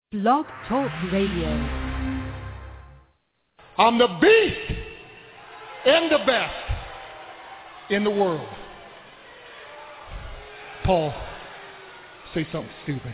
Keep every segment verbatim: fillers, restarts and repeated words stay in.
Blog Talk Radio. I'm the beast and the best in the world. Paul, say something stupid.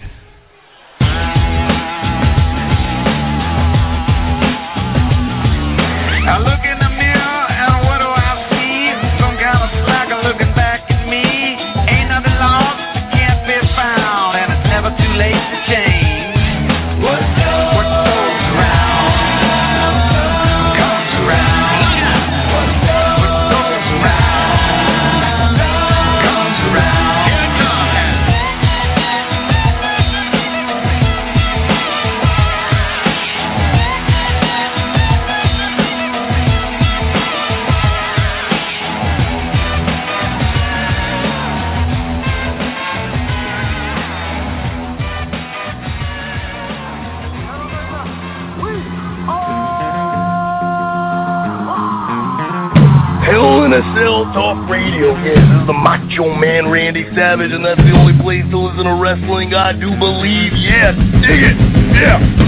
I look in the mirror and what do I see? Some kind of slacker looking back at me. Ain't nothing lost, can't be found, and it's never too late to change. What goes, what goes around comes around. What goes, what goes around comes around. Here it comes. Hell in a Cell Talk Radio. Yeah, this is the Macho Man Randy Savage, and that's the only place to listen to wrestling, I do believe. Yes, dig it. Yeah.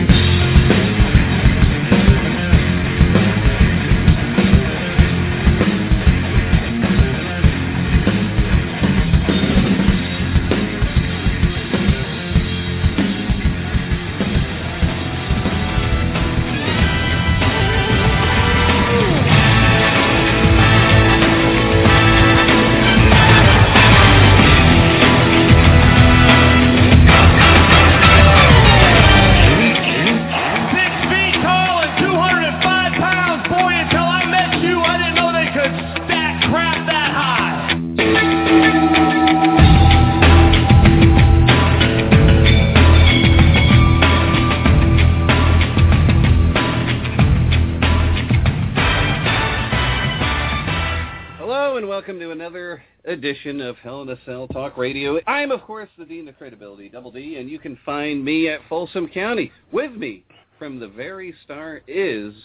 Edition of Hell in a Cell Talk Radio. I'm, of course, the Dean of Credibility, Double D, and you can find me at Folsom County. With me from the very start is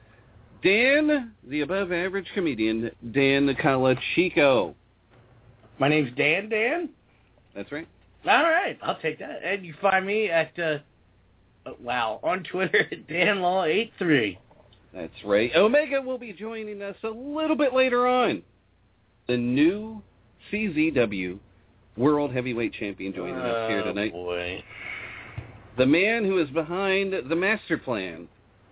Dan, the above-average comedian, Dan Calachico. My name's Dan Dan? That's right. All right, I'll take that. And you find me at, uh, wow, on Twitter at Dan Law eighty-three. That's right. Omega will be joining us a little bit later on. The new C Z W World Heavyweight Champion joining oh, us here tonight. Boy. The man who is behind the master plan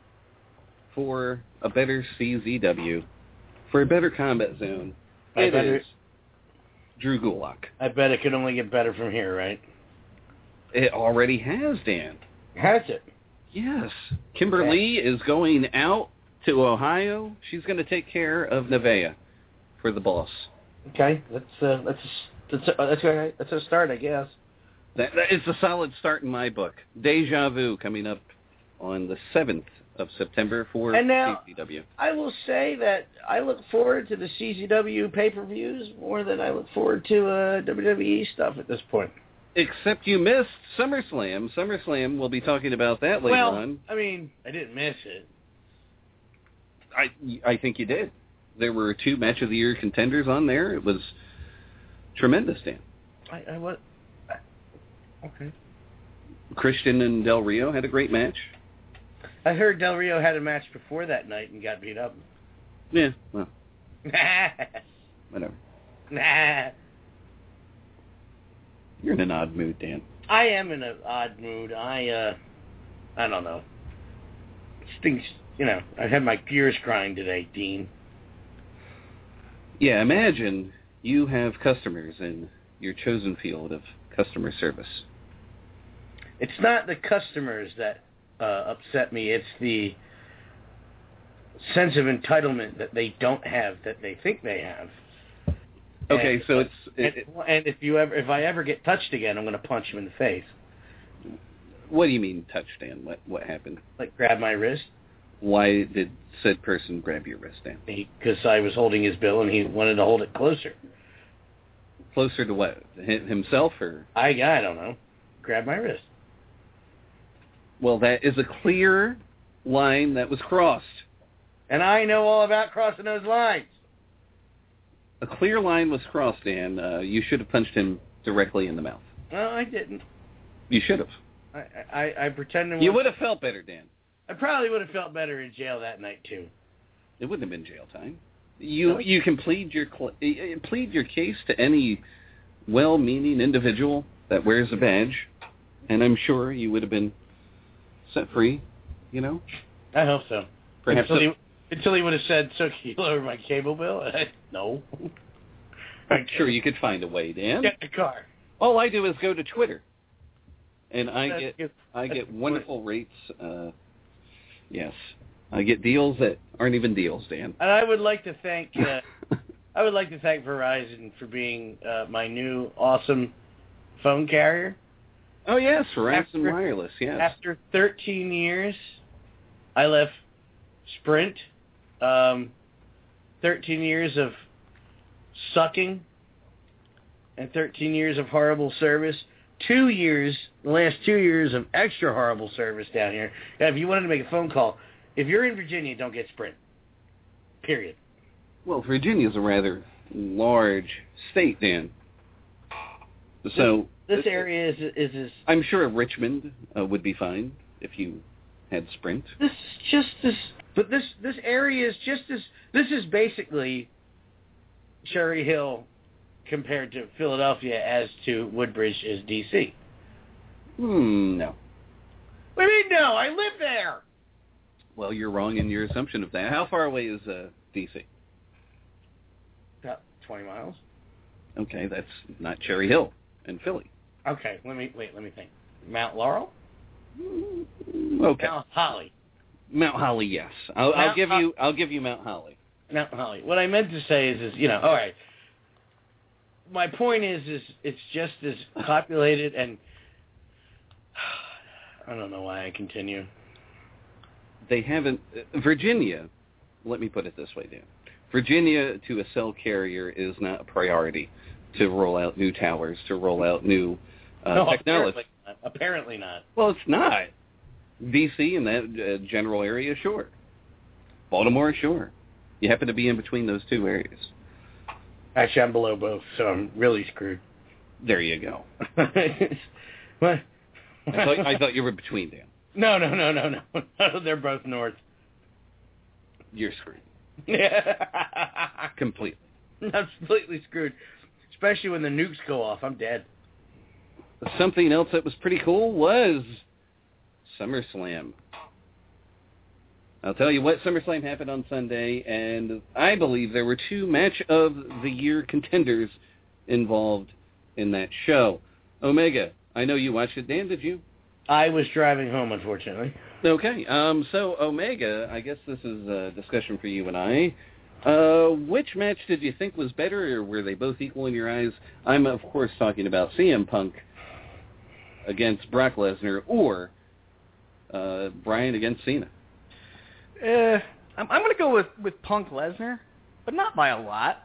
for a better C Z W, for a better combat zone. I it better, is Drew Gulak. I bet it can only get better from here, right? It already has, Dan. Has it? Yes. Kimberly okay. is going out to Ohio. She's going to take care of Nevaeh for the boss. Okay, that's uh, that's that's uh, that's a, that's a start, I guess. That, that is a solid start in my book. Deja Vu coming up on the seventh of September for and now, C Z W. I will say that I look forward to the C Z W pay-per-views more than I look forward to uh, W W E stuff at this point. Except you missed SummerSlam. SummerSlam, we'll be talking about that later well, on. I mean, I didn't miss it. I I think you did. There were two Match of the Year contenders on there. It was tremendous, Dan. I, I what? Okay. Christian and Del Rio had a great match. I heard Del Rio had a match before that night and got beat up. Yeah, well. Whatever. Nah. You're in an odd mood, Dan. I am in an odd mood. I, uh, I don't know. Things, you know, I had my gears grind today, Dean. Yeah, imagine you have customers in your chosen field of customer service. It's not the customers that uh, upset me. It's the sense of entitlement that they don't have that they think they have. Okay, and, so it's... It, it, and if you ever, if I ever get touched again, I'm going to punch him in the face. What do you mean touched, Dan? What, what happened? Like grab my wrist. Why did said person grab your wrist, Dan? Because I was holding his bill and he wanted to hold it closer. Closer to what? Himself or? I I don't know. Grab my wrist. Well, that is a clear line that was crossed. And I know all about crossing those lines. A clear line was crossed, Dan. Uh, you should have punched him directly in the mouth. No, I didn't. You should have. I, I, I pretended... You would have felt better, Dan. I probably would have felt better in jail that night, too. It wouldn't have been jail time. You you can plead your cl- plead your case to any well-meaning individual that wears a badge, and I'm sure you would have been set free, you know? I hope so. Perhaps until, so. he, until he would have said, so can you lower my cable bill? And I, no. I'm sure you could find a way, Dan. Get in the car. All I do is go to Twitter, and I That's get good. I That's get good. wonderful rates. Uh, yes, I get deals that aren't even deals, Dan. And I would like to thank uh, I would like to thank Verizon for being uh, my new awesome phone carrier. Oh yes, Verizon After- Wireless. Yes. After thirteen years, I left Sprint. Um, thirteen years of sucking and thirteen years of horrible service. Two years, the last two years of extra horrible service down here. Yeah, if you wanted to make a phone call, if you're in Virginia, don't get Sprint. Period. Well, Virginia's a rather large state, Dan. So This area is is, is I'm sure Richmond uh, would be fine if you had Sprint. this is just as, but this this area is just as, this is basically Cherry Hill compared to Philadelphia as to Woodbridge is D C. Hmm, no. What do you mean no? I live there. Well, you're wrong in your assumption of that. How far away is uh, D C? About twenty miles. Okay, that's not Cherry Hill and Philly. Okay, let me wait. Let me think. Mount Laurel. Okay, Mount Holly. Mount Holly. Yes, I'll, I'll Mount give Ho- you. I'll give you Mount Holly. Mount Holly. What I meant to say is, is you know, all right. My point is, is it's just as populated, and I don't know why I continue. They haven't. Uh, Virginia. Let me put it this way, Dan. Virginia, to a cell carrier, is not a priority to roll out new towers, to roll out new uh, no, technology. Apparently not. Apparently not. Well, it's not. D C and that uh, general area, sure. Baltimore, sure. You happen to be in between those two areas. Actually, I'm below both, so I'm really screwed. There you go. What? I thought, I thought you were between them. No, no, no, no, no. No, they're both north. You're screwed. Yeah. Completely. I'm completely screwed. Especially when the nukes go off. I'm dead. Something else that was pretty cool was SummerSlam. I'll tell you what, SummerSlam happened on Sunday, and I believe there were two match of the year contenders involved in that show. Omega, I know you watched it. Dan, did you? I was driving home, unfortunately. Okay, um, so Omega, I guess this is a discussion for you and I. Uh, which match did you think was better, or were they both equal in your eyes? I'm, of course, talking about C M Punk against Brock Lesnar, or uh, Bryan against Cena. Uh, I'm, I'm going to go with, with Punk Lesnar, but not by a lot.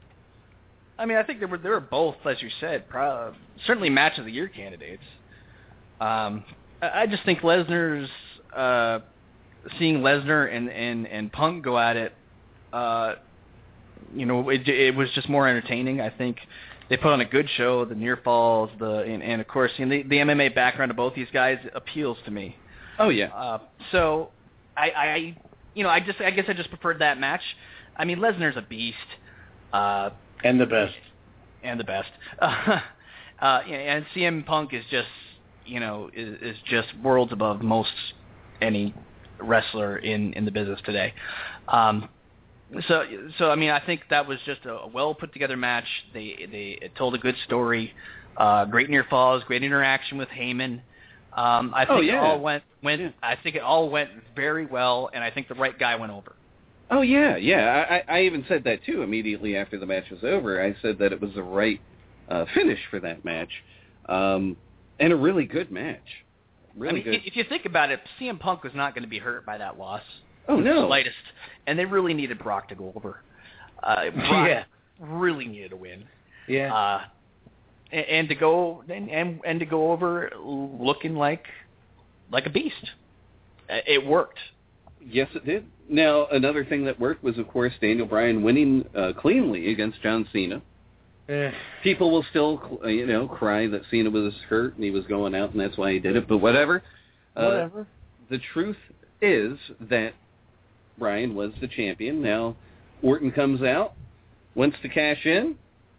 I mean, I think they were they were both, as you said, pro- certainly match of the year candidates. Um, I, I just think Lesnar's uh, seeing Lesnar and, and, and Punk go at it. Uh, you know, it, it was just more entertaining. I think they put on a good show. The near falls, the and, and of course, you know, the, the M M A background of both these guys appeals to me. Oh yeah. Uh, so I, I, you know, I just I guess I just preferred that match. I mean, Lesnar's a beast. Uh, And the best. And the best. Uh, uh, and C M Punk is just, you know, is, is just worlds above most any wrestler in, in the business today. Um, so, so I mean, I think that was just a well put together match. They they it told a good story. Uh, great near falls, great interaction with Heyman. Um, I think oh, yeah. it all went went. Yeah. I think it all went very well, and I think the right guy went over. Oh, yeah, yeah. I, I even said that, too, immediately after the match was over. I said that it was the right uh, finish for that match, um, and a really good match. Really I mean, good. if you think about it, C M Punk was not going to be hurt by that loss. Oh, no. The slightest. And they really needed Brock to go over. Uh, Brock Yeah. really needed a win. Yeah. Uh, and, and to go and, and and to go over looking like like a beast. It worked. Yes, it did. Now, another thing that worked was, of course, Daniel Bryan winning uh, cleanly against John Cena. Eh. People will still, you know, cry that Cena was hurt and he was going out and that's why he did it, but whatever. Whatever. Uh, the truth is that Bryan was the champion. Now, Orton comes out, wants to cash in,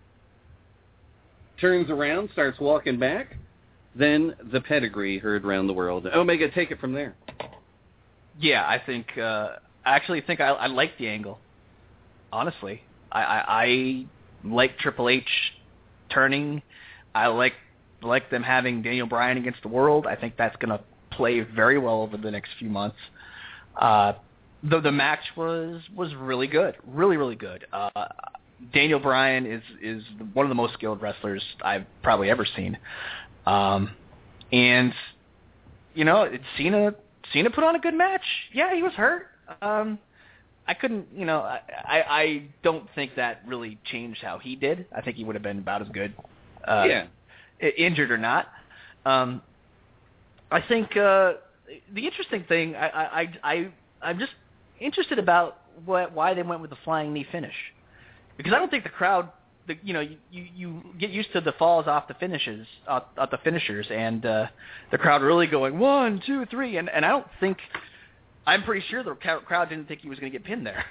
turns around, starts walking back, then the pedigree heard around the world. Omega, take it from there. Yeah, I think, uh, I actually think I, I like the angle. Honestly. I, I, I like Triple H turning. I like like them having Daniel Bryan against the world. I think that's going to play very well over the next few months. Uh, the, the match was was really good. Really, really good. Uh, Daniel Bryan is, is one of the most skilled wrestlers I've probably ever seen. Um, and, you know, Cena, Cena put on a good match. Yeah, he was hurt. Um, I couldn't, you know, I, I I don't think that really changed how he did. I think he would have been about as good, uh, yeah, injured or not. Um, I think uh, the interesting thing, I, I, I, I'm just interested about what, why they went with the flying knee finish, because I don't think the crowd, the, you know, you, you get used to the falls off the finishes, off, off the finishers, and uh, the crowd really going one, two, three, and, and I don't think. I'm pretty sure the crowd didn't think he was going to get pinned there.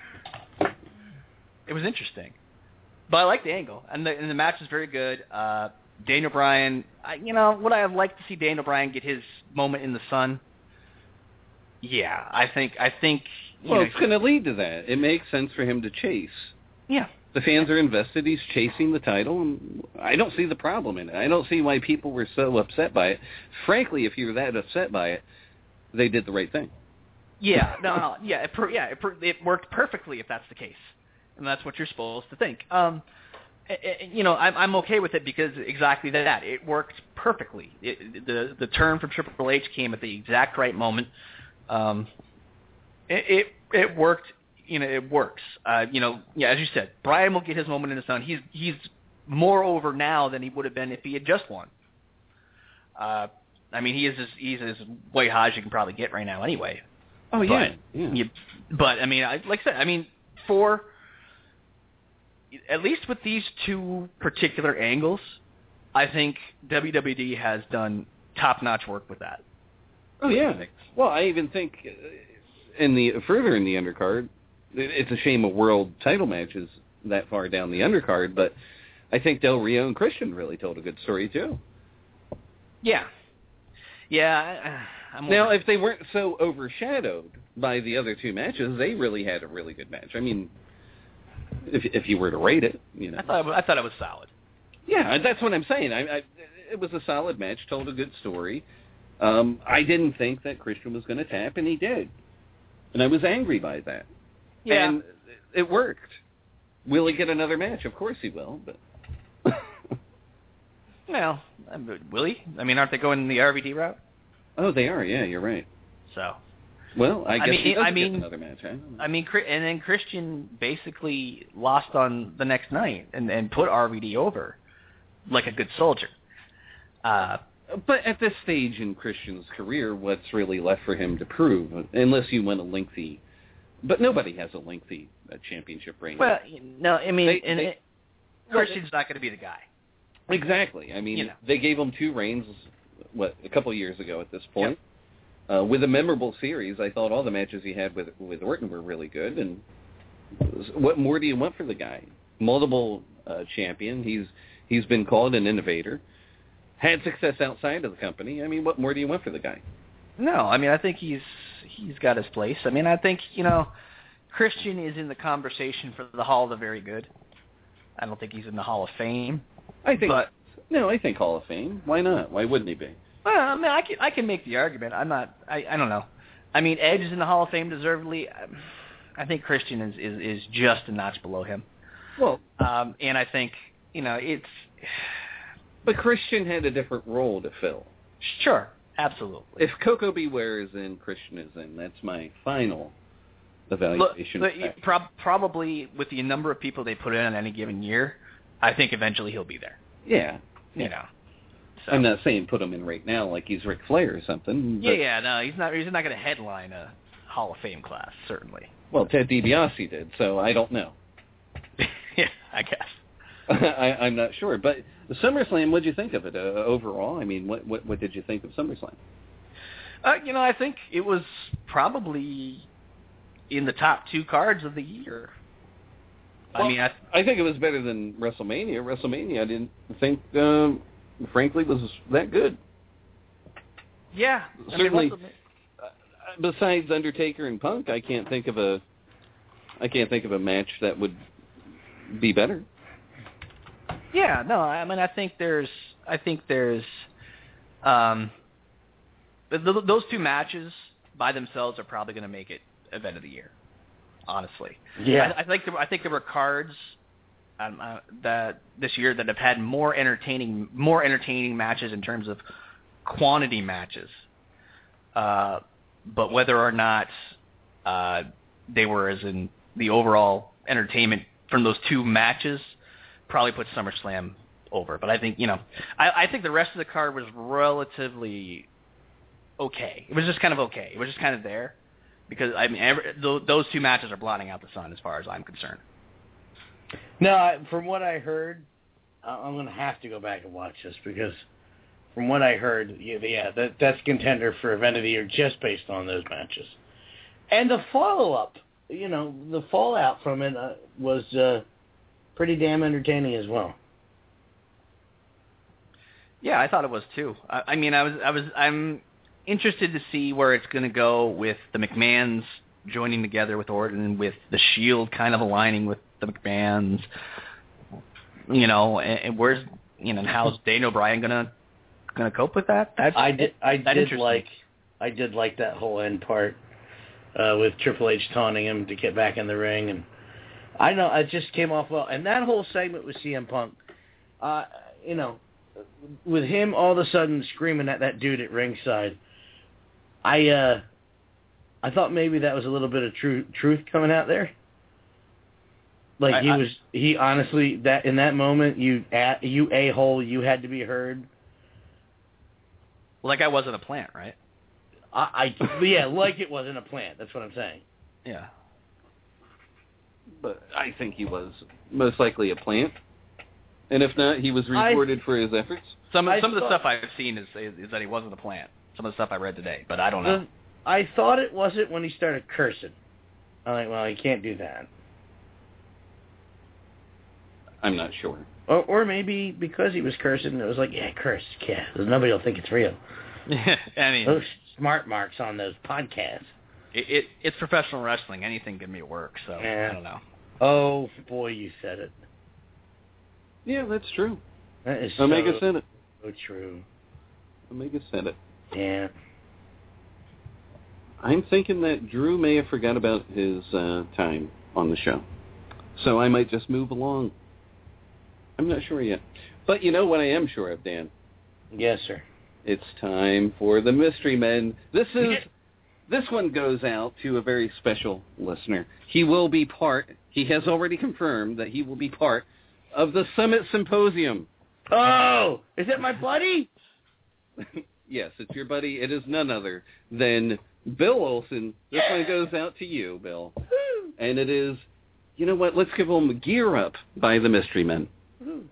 It was interesting. But I like the angle. And the, and the match is very good. Uh, Daniel Bryan, I, you know, would I have liked to see Daniel Bryan get his moment in the sun? Yeah, I think, I think, you well, know, it's going to lead to that. It makes sense for him to chase. Yeah. The fans are invested. He's chasing the title. And I don't see the problem in it. I don't see why people were so upset by it. Frankly, if you're that upset by it, they did the right thing. Yeah, no, no, yeah, it, per, yeah, it, per, it worked perfectly if that's the case, and that's what you're supposed to think. Um, it, it, you know, I'm, I'm okay with it because exactly that. It worked perfectly. It, the the turn from Triple H came at the exact right moment. Um, it, it it worked. You know, it works. Uh, you know, yeah, as you said, Bryan will get his moment in the sun. He's he's more over now than he would have been if he had just won. Uh, I mean, he is as, he's as white hot as you can probably get right now, anyway. Oh, yeah. But, yeah. You, but I mean, I, like I said, I mean, for, at least with these two particular angles, I think W W E has done top-notch work with that. Oh, yeah. Well, I even think in the further in the undercard, it's a shame a world title match is that far down the undercard, but I think Del Rio and Christian really told a good story, too. Yeah. Yeah, I'm now, if they weren't so overshadowed by the other two matches, they really had a really good match. I mean, if if you were to rate it, you know. I thought I thought it was solid. Yeah, that's what I'm saying. I, I it was a solid match, told a good story. Um, I didn't think that Christian was going to tap, and he did, and I was angry by that. Yeah, and it worked. Will he get another match? Of course he will, but. Well, will he? I mean, aren't they going the R V D route? Oh, they are. Yeah, you're right. So, well, I guess I mean, he does I mean, get another match. I, I mean, and then Christian basically lost on the next night and, and put R V D over like a good soldier. Uh, but at this stage in Christian's career, what's really left for him to prove, unless you want a lengthy, but nobody has a lengthy uh, championship reign. Well, no, I mean, they, and they, it, Christian's not going to be the guy. Exactly. I mean, you know. They gave him two reigns, what, a couple of years ago at this point. Yep. Uh, with a memorable series, I thought all the matches he had with with Orton were really good. And what more do you want for the guy? Multiple uh, champion. He's he's been called an innovator. Had success outside of the company. I mean, what more do you want for the guy? No, I mean, I think he's he's got his place. I mean, I think, you know, Christian is in the conversation for the Hall of the Very Good. I don't think he's in the Hall of Fame. I think but, no, I think Hall of Fame. Why not? Why wouldn't he be? Well, I mean, I can I can make the argument. I'm not. I, I don't know. I mean, Edge is in the Hall of Fame deservedly. I think Christian is, is, is just a notch below him. Well, um, and I think you know it's. But Christian had a different role to fill. Sure, absolutely. If Coco Beware is in, Christian is in. That's my final evaluation. Look, prob- probably with the number of people they put in on any given year, I think eventually he'll be there. Yeah. You know. So. I'm not saying put him in right now like he's Ric Flair or something. Yeah, yeah, no, he's not. He's not going to headline a Hall of Fame class, certainly. Well, Ted DiBiase did, so I don't know. Yeah, I guess. I, I'm not sure. But the SummerSlam, what did you think of it uh, overall? I mean, what, what what did you think of SummerSlam? Uh, you know, I think it was probably in the top two cards of the year. Well, I mean, I, I think it was better than WrestleMania. WrestleMania, I didn't think, um, frankly, was that good. yeah. I Certainly, mean, uh, besides Undertaker and Punk, I can't think of a, I can't think of a match that would be better. Yeah, no, I mean, I think there's, I think there's, um, th- th- those two matches by themselves are probably going to make it event of the year. Honestly, Yeah. I, I think there, I think there were cards um, uh, that this year that have had more entertaining, more entertaining matches in terms of quantity matches. Uh, but whether or not uh, they were as in the overall entertainment from those two matches, probably put SummerSlam over. But I think, you know, I, I think the rest of the card was relatively okay. It was just kind of okay. It was just kind of there because, I mean, every, th- those two matches are blotting out the sun as far as I'm concerned. No, I, from what I heard, I- I'm going to have to go back and watch this because from what I heard, yeah, yeah that, that's contender for event of the year just based on those matches. And the follow-up, you know, the fallout from it uh, was uh, pretty damn entertaining as well. Yeah, I thought it was too. I, I mean, I was, I was, I'm interested to see where it's going to go with the McMahons joining together with Orton, with the Shield kind of aligning with the McMahons. You know, and, and where's, you know, and how's Daniel Bryan gonna gonna cope with that? That's I did, I that did like, I did like that whole end part uh, with Triple H taunting him to get back in the ring, and I know it just came off well. And that whole segment with C M Punk, uh, you know, with him all of a sudden screaming at that dude at ringside, I uh, I thought maybe that was a little bit of true truth coming out there. Like I, he I, was, he honestly that in that moment, you a you a hole, you had to be heard. Well, that guy wasn't a plant, right? I, I yeah, like it wasn't a plant. That's what I'm saying. Yeah. But I think he was most likely a plant. And if not, he was rewarded I, for his efforts. Some of, I some of the thought, stuff I've seen is, is is that he wasn't a plant. Some of the stuff I read today, but I don't know. The, I thought it wasn't when he started cursing. I'm like, well, he can't do that. I'm not sure. Or, or maybe because he was cursing, it was like, yeah, curse, yeah, because nobody will think it's real. I mean, those smart marks on those podcasts. It, it it's professional wrestling. Anything can be work. So Yeah. I don't know. Oh boy, you said it. Yeah, that's true. That is Omega so, said it. so true. Omega said it. Yeah. I'm thinking that Drew may have forgot about his uh, time on the show. So I might just move along. I'm not sure yet. But you know what I am sure of, Dan? Yes, sir. It's time for the Mystery Men. This is this one goes out to a very special listener. He will be part, he has already confirmed that he will be part of the Summit Symposium. Oh, is it my buddy? Yes, it's your buddy. It is none other than Bill Olson. This one goes out to you, Bill. And it is, you know what, let's give them Gear Up by the Mystery Men. Woo.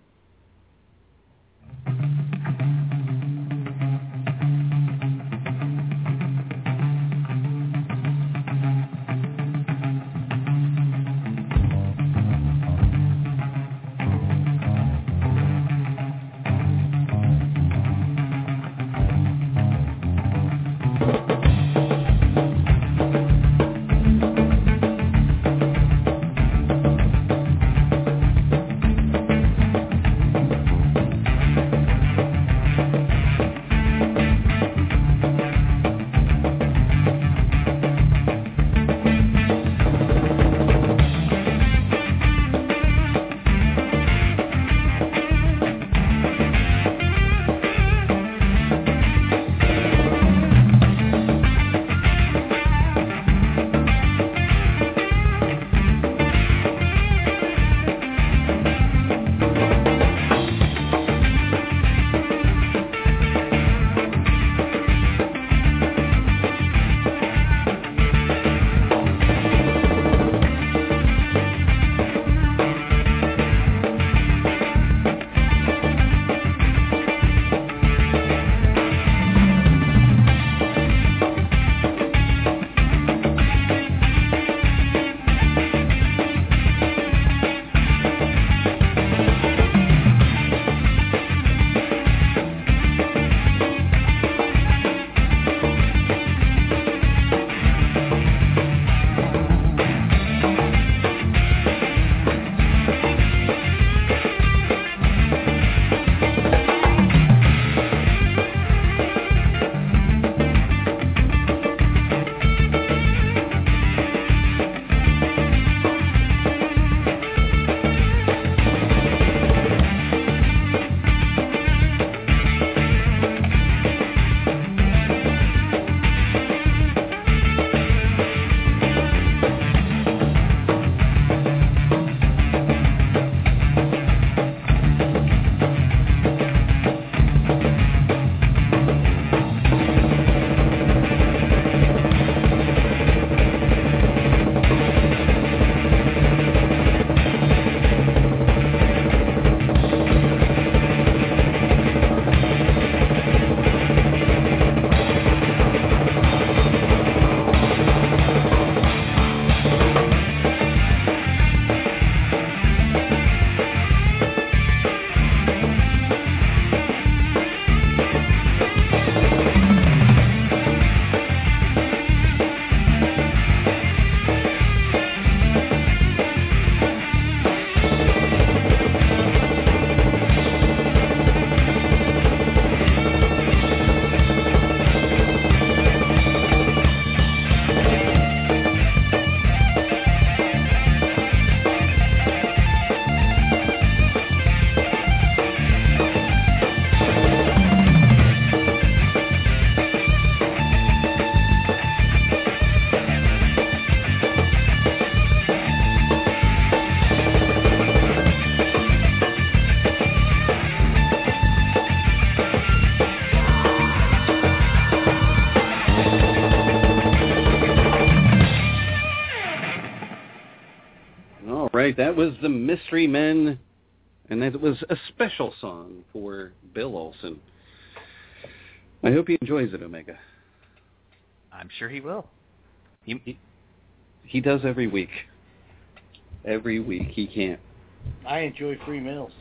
right, that was the Mystery Men, and that was a special song for Bill Olson. I hope he enjoys it, Omega. I'm sure he will. He, he, he does every week. Every week he can't. I enjoy free meals.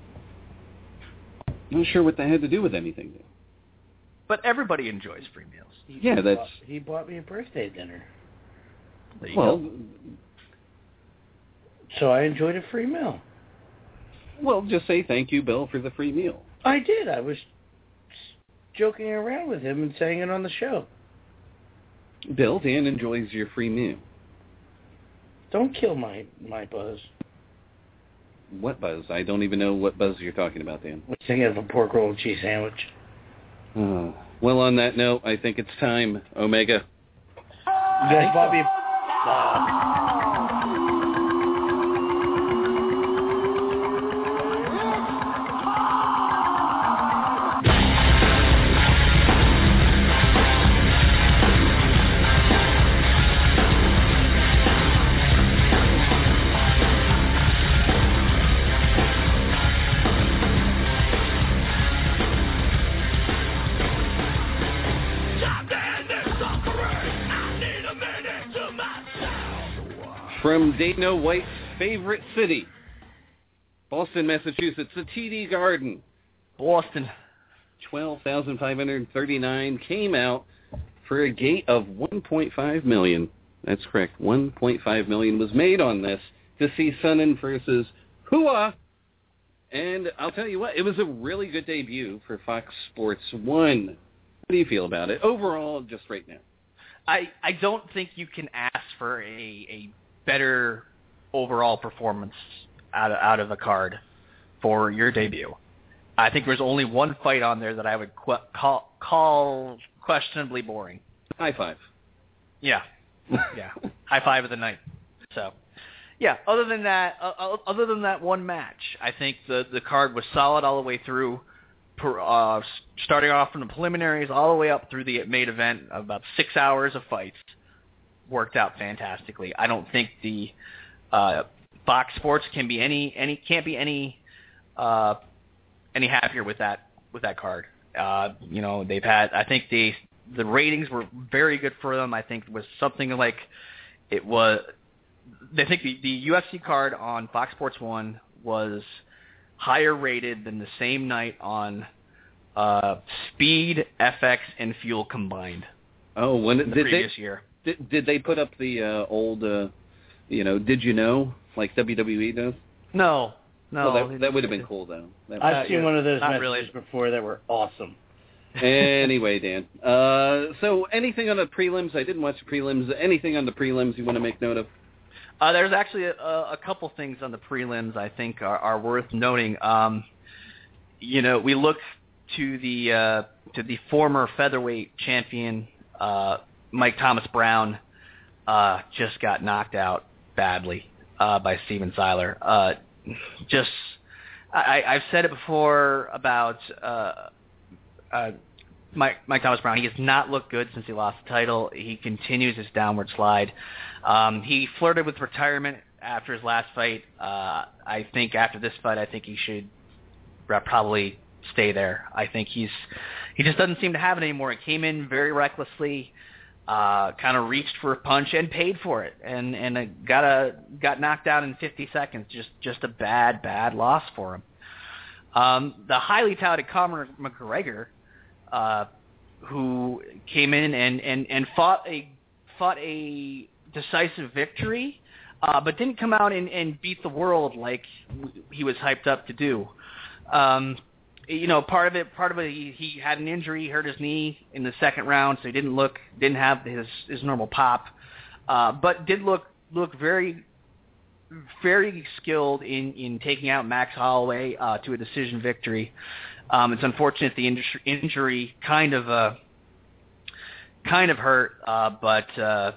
Not sure what that had to do with anything, though. But everybody enjoys free meals. He, Yeah, he that's... Bought, he bought me a birthday dinner. There you Well, go. So I enjoyed a free meal. well, just say thank you, Bill, for the free meal. I did. I was joking around with him and saying it on the show. Bill, Dan enjoys your free meal. Don't kill my, my buzz. What buzz? I don't even know what buzz you're talking about, Dan. I was thinking of a pork roll and cheese sandwich. Oh. Well, on that note, I think it's time, Omega. You guys bought me a... Uh, From Dana White's favorite city, Boston, Massachusetts, the T D Garden. Boston. twelve thousand five hundred thirty-nine came out for a gate of one point five million dollars. That's correct. one point five million dollars was made on this to see Sonnen versus Hua. And I'll tell you what, it was a really good debut for Fox Sports one. How do you feel about it? Overall, just right now. I, I don't think you can ask for a, a better overall performance out of, out of a card for your debut. I think there's only one fight on there that I would qu- call, call questionably boring. High five. Yeah. Yeah. High five of the night. So, yeah, other than that, uh, other than that one match, I think the, the card was solid all the way through, per, uh, starting off from the preliminaries all the way up through the main event, about six hours of fights. Worked out fantastically. I don't think the uh, Fox Sports can be any any can't be any uh, any happier with that with that card. Uh, you know, they've had. I think the the ratings were very good for them. I think it was something like it was. I think the, the U F C card on Fox Sports One was higher rated than the same night on uh, Speed, F X, and Fuel combined. Oh, when the did previous they, year. Did, did they put up the uh, old, uh, you know, did you know, like W W E does? No, no. Well, that, that would have been cool, though. That I've seen yeah, one of those not messages really. before that were awesome. Anyway, Dan. Uh, so anything on the prelims? I didn't watch the prelims. Anything on the prelims you want to make note of? Uh, there's actually a, a couple things on the prelims I think are, are worth noting. Um, you know, we look to the uh, to the former featherweight champion, uh, Mike Thomas Brown, uh, just got knocked out badly uh, by Steven Seiler. Uh, just, I, I've said it before about uh, uh, Mike, Mike Thomas Brown. He has not looked good since he lost the title. He continues his downward slide. Um, he flirted with retirement after his last fight. Uh, I think after this fight, I think he should probably stay there. I think he's he just doesn't seem to have it anymore. He came in very recklessly. Uh, kind of reached for a punch and paid for it, and and uh, got a got knocked out in fifty seconds. Just just a bad bad loss for him. Um, the highly touted Conor McGregor, uh, who came in and, and, and fought a fought a decisive victory, uh, but didn't come out and, and beat the world like he was hyped up to do. Um, You know, part of it, part of it, he, he had an injury, hurt his knee in the second round, so he didn't look, didn't have his, his normal pop, uh, but did look look very, very skilled in, in taking out Max Holloway uh, to a decision victory. Um, it's unfortunate the injury, injury kind of uh, kind of hurt, uh, but uh,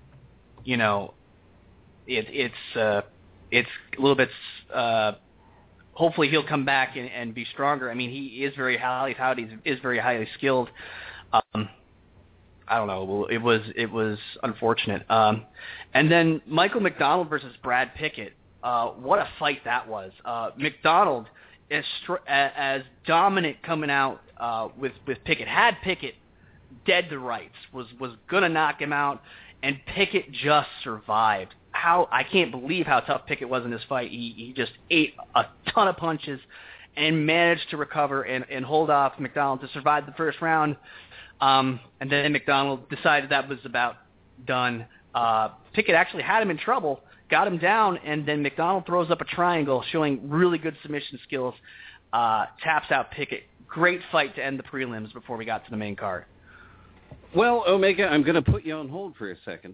you know, it, it's uh, it's a little bit. Uh, Hopefully he'll come back and, and be stronger. I mean, he is very highly touted. He is very highly skilled. Um, I don't know. It was it was unfortunate. Um, and then Michael McDonald versus Brad Pickett. Uh, what a fight that was. Uh, McDonald, as, as dominant coming out uh, with, with Pickett, had Pickett dead to rights, was, was going to knock him out, and Pickett just survived. How I can't believe how tough Pickett was in this fight. He, he just ate a ton of punches and managed to recover and, and hold off McDonald to survive the first round. Um, and then McDonald decided that was about done. Uh, Pickett actually had him in trouble, got him down, and then McDonald throws up a triangle showing really good submission skills, uh, taps out Pickett. Great fight to end the prelims before we got to the main card. Well, Omega, I'm going to put you on hold for a second.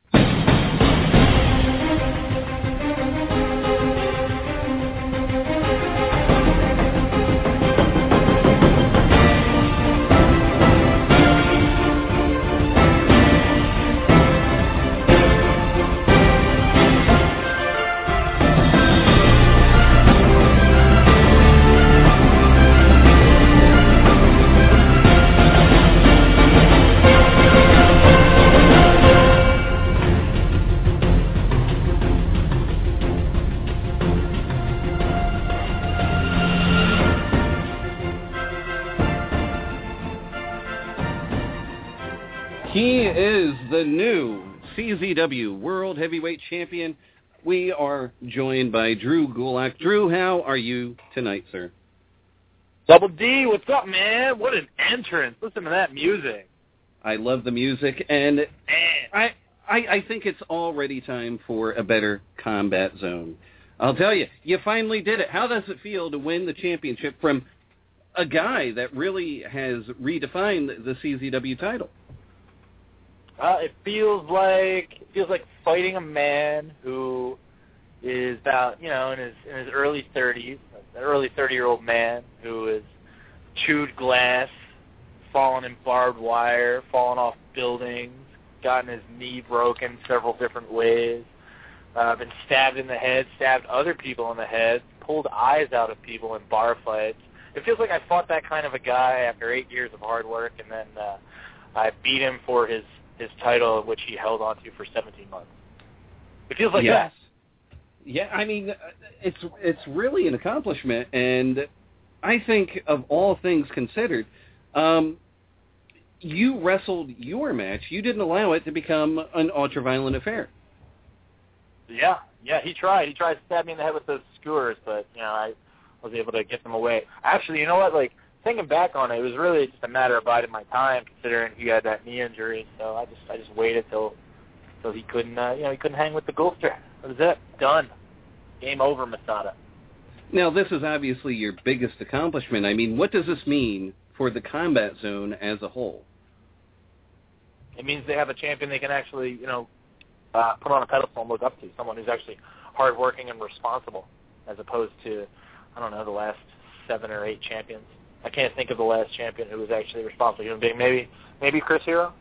He is the new C Z W World Heavyweight Champion. We are joined by Drew Gulak. Drew, how are you tonight, sir? Double D, what's up, man? What an entrance. Listen to that music. I love the music, and I, I, I think it's already time for a better Combat Zone. I'll tell you, you finally did it. How does it feel to win the championship from a guy that really has redefined the C Z W title? Uh, it feels like it feels like fighting a man who is about, you know, in his in his early thirties, an early thirty-year-old man who has chewed glass, fallen in barbed wire, fallen off buildings, gotten his knee broken several different ways, uh, been stabbed in the head, stabbed other people in the head, pulled eyes out of people in bar fights. It feels like I fought that kind of a guy after eight years of hard work, and then uh, I beat him for his his title, which he held on to for seventeen months. It feels like yes. that. Yeah, I mean, it's it's really an accomplishment, and I think of all things considered, um, you wrestled your match. You didn't allow it to become an ultra-violent affair. Yeah, yeah, he tried. He tried to stab me in the head with those skewers, but, you know, I was able to get them away. Actually, you know what, like, thinking back on it, it was really just a matter of biding my time, considering he had that knee injury. So I just I just waited till till he couldn't uh, you know he couldn't hang with the Gulfster. That was it. Done. Game over, Masada. Now, this is obviously your biggest accomplishment. I mean, what does this mean for the Combat Zone as a whole? It means they have a champion they can actually you know uh, put on a pedestal and look up to. Someone who's actually hardworking and responsible, as opposed to I don't know the last seven or eight champions. I can't think of the last champion who was actually responsible human being. Maybe, maybe Chris Hero.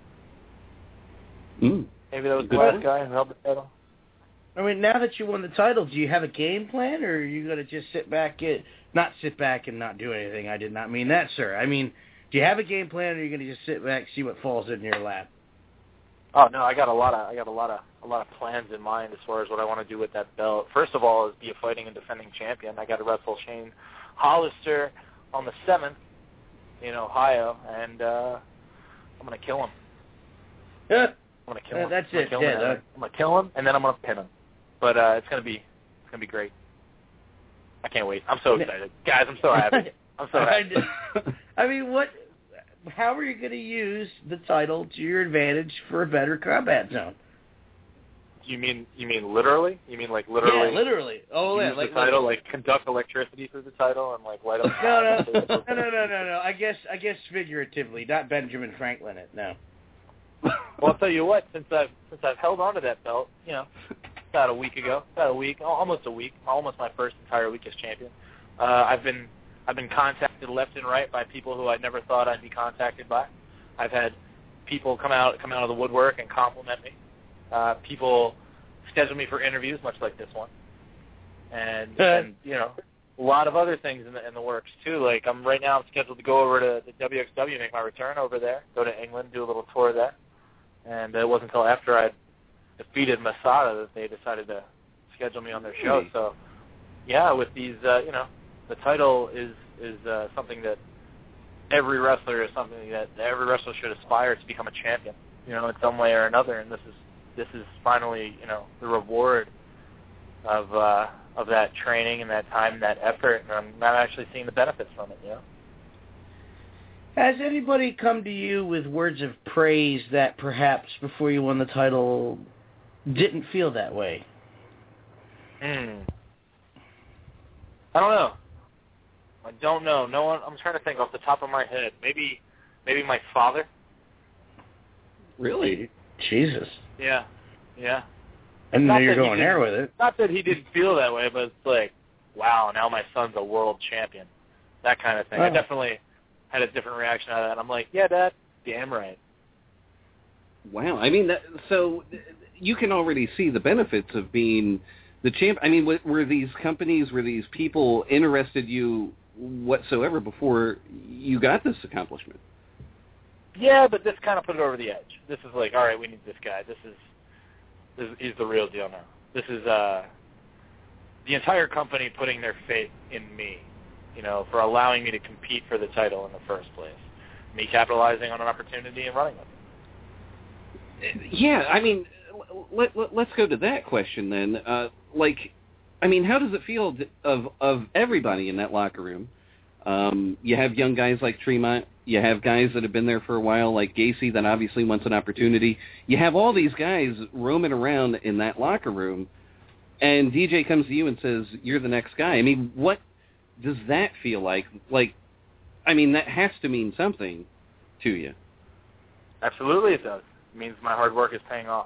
Mm. Maybe that was the last guy who held the title. I mean, now that you won the title, do you have a game plan, or are you going to just sit back, and, not sit back and not do anything? I did not mean that, sir. I mean, do you have a game plan, or are you going to just sit back, see what falls in your lap? Oh no, I got a lot of, I got a lot of, a lot of plans in mind as far as what I want to do with that belt. First of all, is be a fighting and defending champion. I got to wrestle Shane Hollister on the seventh in Ohio, and uh, I'm going to kill him. Yeah. I'm going to kill Uh, him. that's I'm it. gonna Yeah, him, that- I'm going to kill him, and then I'm going to pin him. But uh, it's going to be, it's going to be great. I can't wait. I'm so excited, guys. I'm so happy. I'm so happy. I mean, what? How are you going to use the title to your advantage for a better Combat Zone? You mean you mean literally? You mean like literally? Yeah, literally. Oh, use yeah, like the title, like conduct electricity through the title and like light up. No, no, no, no, no, no, no. I guess, I guess figuratively, not Benjamin Franklin. It no. Well, I'll tell you what. Since I've since I've held on to that belt, you know, about a week ago, about a week, almost a week, almost my first entire week as champion. Uh, I've been I've been contacted left and right by people who I never thought I'd be contacted by. I've had people come out come out of the woodwork and compliment me. Uh, people schedule me for interviews, much like this one, and, and you know, a lot of other things in the in the works too. Like I'm right now, I'm scheduled to go over to the W X W, make my return over there, go to England, do a little tour there, and it wasn't until after I defeated Masada that they decided to schedule me on their show. So, yeah, with these, uh, you know, the title is is uh, something that every wrestler is something that every wrestler should aspire to become a champion, you know, in some way or another. And this is this is finally, you know, the reward of uh, of that training and that time and that effort. And I'm not actually seeing the benefits from it, you know. Has anybody come to you with words of praise that perhaps before you won the title didn't feel that way? Hmm. I don't know. I don't know. No one. I'm trying to think off the top of my head. Maybe, maybe my father. Really? Jesus. Yeah. Yeah. I didn't know Not you were that he going there didn't- with it. Not that he didn't feel that way, but it's like, wow, now my son's a world champion. That kind of thing. I Oh. definitely had a different reaction out of that. I'm like, yeah, Dad, damn right. Wow. I mean, that, so you can already see the benefits of being the champ. I mean, were, were these companies, were these people interested you whatsoever before you got this accomplishment? Yeah, but this kind of put it over the edge. This is like, all right, we need this guy. This is, this is he's the real deal now. This is uh, the entire company putting their faith in me, you know, for allowing me to compete for the title in the first place. Me capitalizing on an opportunity and running with it. Yeah, I mean, let, let, let's go to that question then. Uh, like, I mean, how does it feel to, of of everybody in that locker room? Um, you have young guys like Tremont. You have guys that have been there for a while, like Gacy, that obviously wants an opportunity. You have all these guys roaming around in that locker room, and D J comes to you and says, "You're the next guy." I mean, what does that feel like? Like, I mean, that has to mean something to you. Absolutely, it does. It means my hard work is paying off.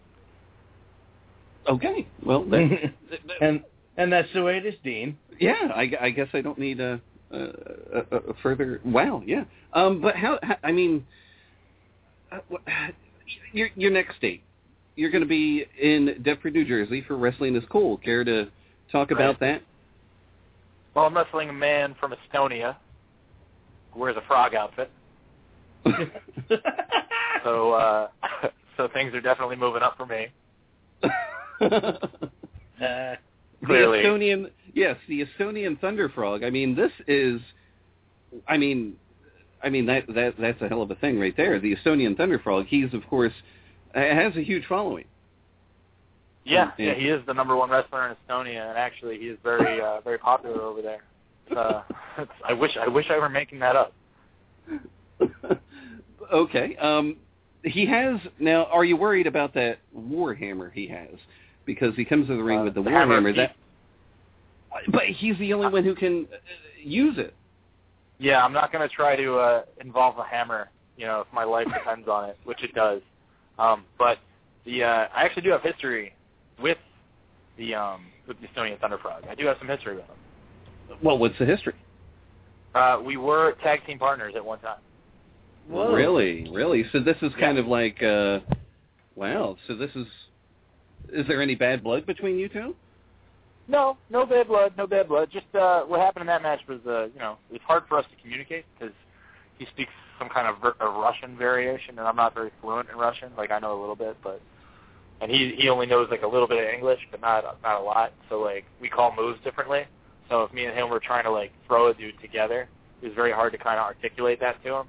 Okay, well, that, and and that's the way it is, Dean. Yeah, I, I guess I don't need a, a, a, a further. Wow, yeah. Um, but how? how I mean, uh, your your next date, you're going to be in Deptford, New Jersey for Wrestling is Cool. Care to talk Right. about that? Well, I'm wrestling a man from Estonia who wears a frog outfit. so, uh, so things are definitely moving up for me. uh, Clearly. The Estonian, yes, the Estonian Thunder Frog. I mean, this is, I mean, I mean that that that's a hell of a thing right there. The Estonian Thunder Frog. He's of course has a huge following. Yeah, Yeah. yeah, he is the number one wrestler in Estonia, and actually, he is very, uh, very popular over there. Uh, it's, I wish, I wish I were making that up. Okay. Um, he has now. Are you worried about that Warhammer he has? Because he comes to the ring Uh, with the, the hammer Warhammer. of That, but he's the only one who can uh, use it. Yeah, I'm not going to try to uh, involve a hammer, you know, if my life depends on it, which it does. Um, but the uh, I actually do have history with the um, with the Estonian Thunder Frog. I do have some history with him. Well, what's the history? Uh, we were tag team partners at one time. Whoa. Really, really. So this is kind Yeah. of like, uh, wow. So this is. Is there any bad blood between you two? No, no bad blood, no bad blood. Just uh, what happened in that match was, uh, you know, it was hard for us to communicate because he speaks some kind of, ver- of Russian variation, and I'm not very fluent in Russian. Like I know a little bit, but and he he only knows like a little bit of English, but not not a lot. So like we call moves differently. So if me and him were trying to like throw a dude together, it was very hard to kind of articulate that to him.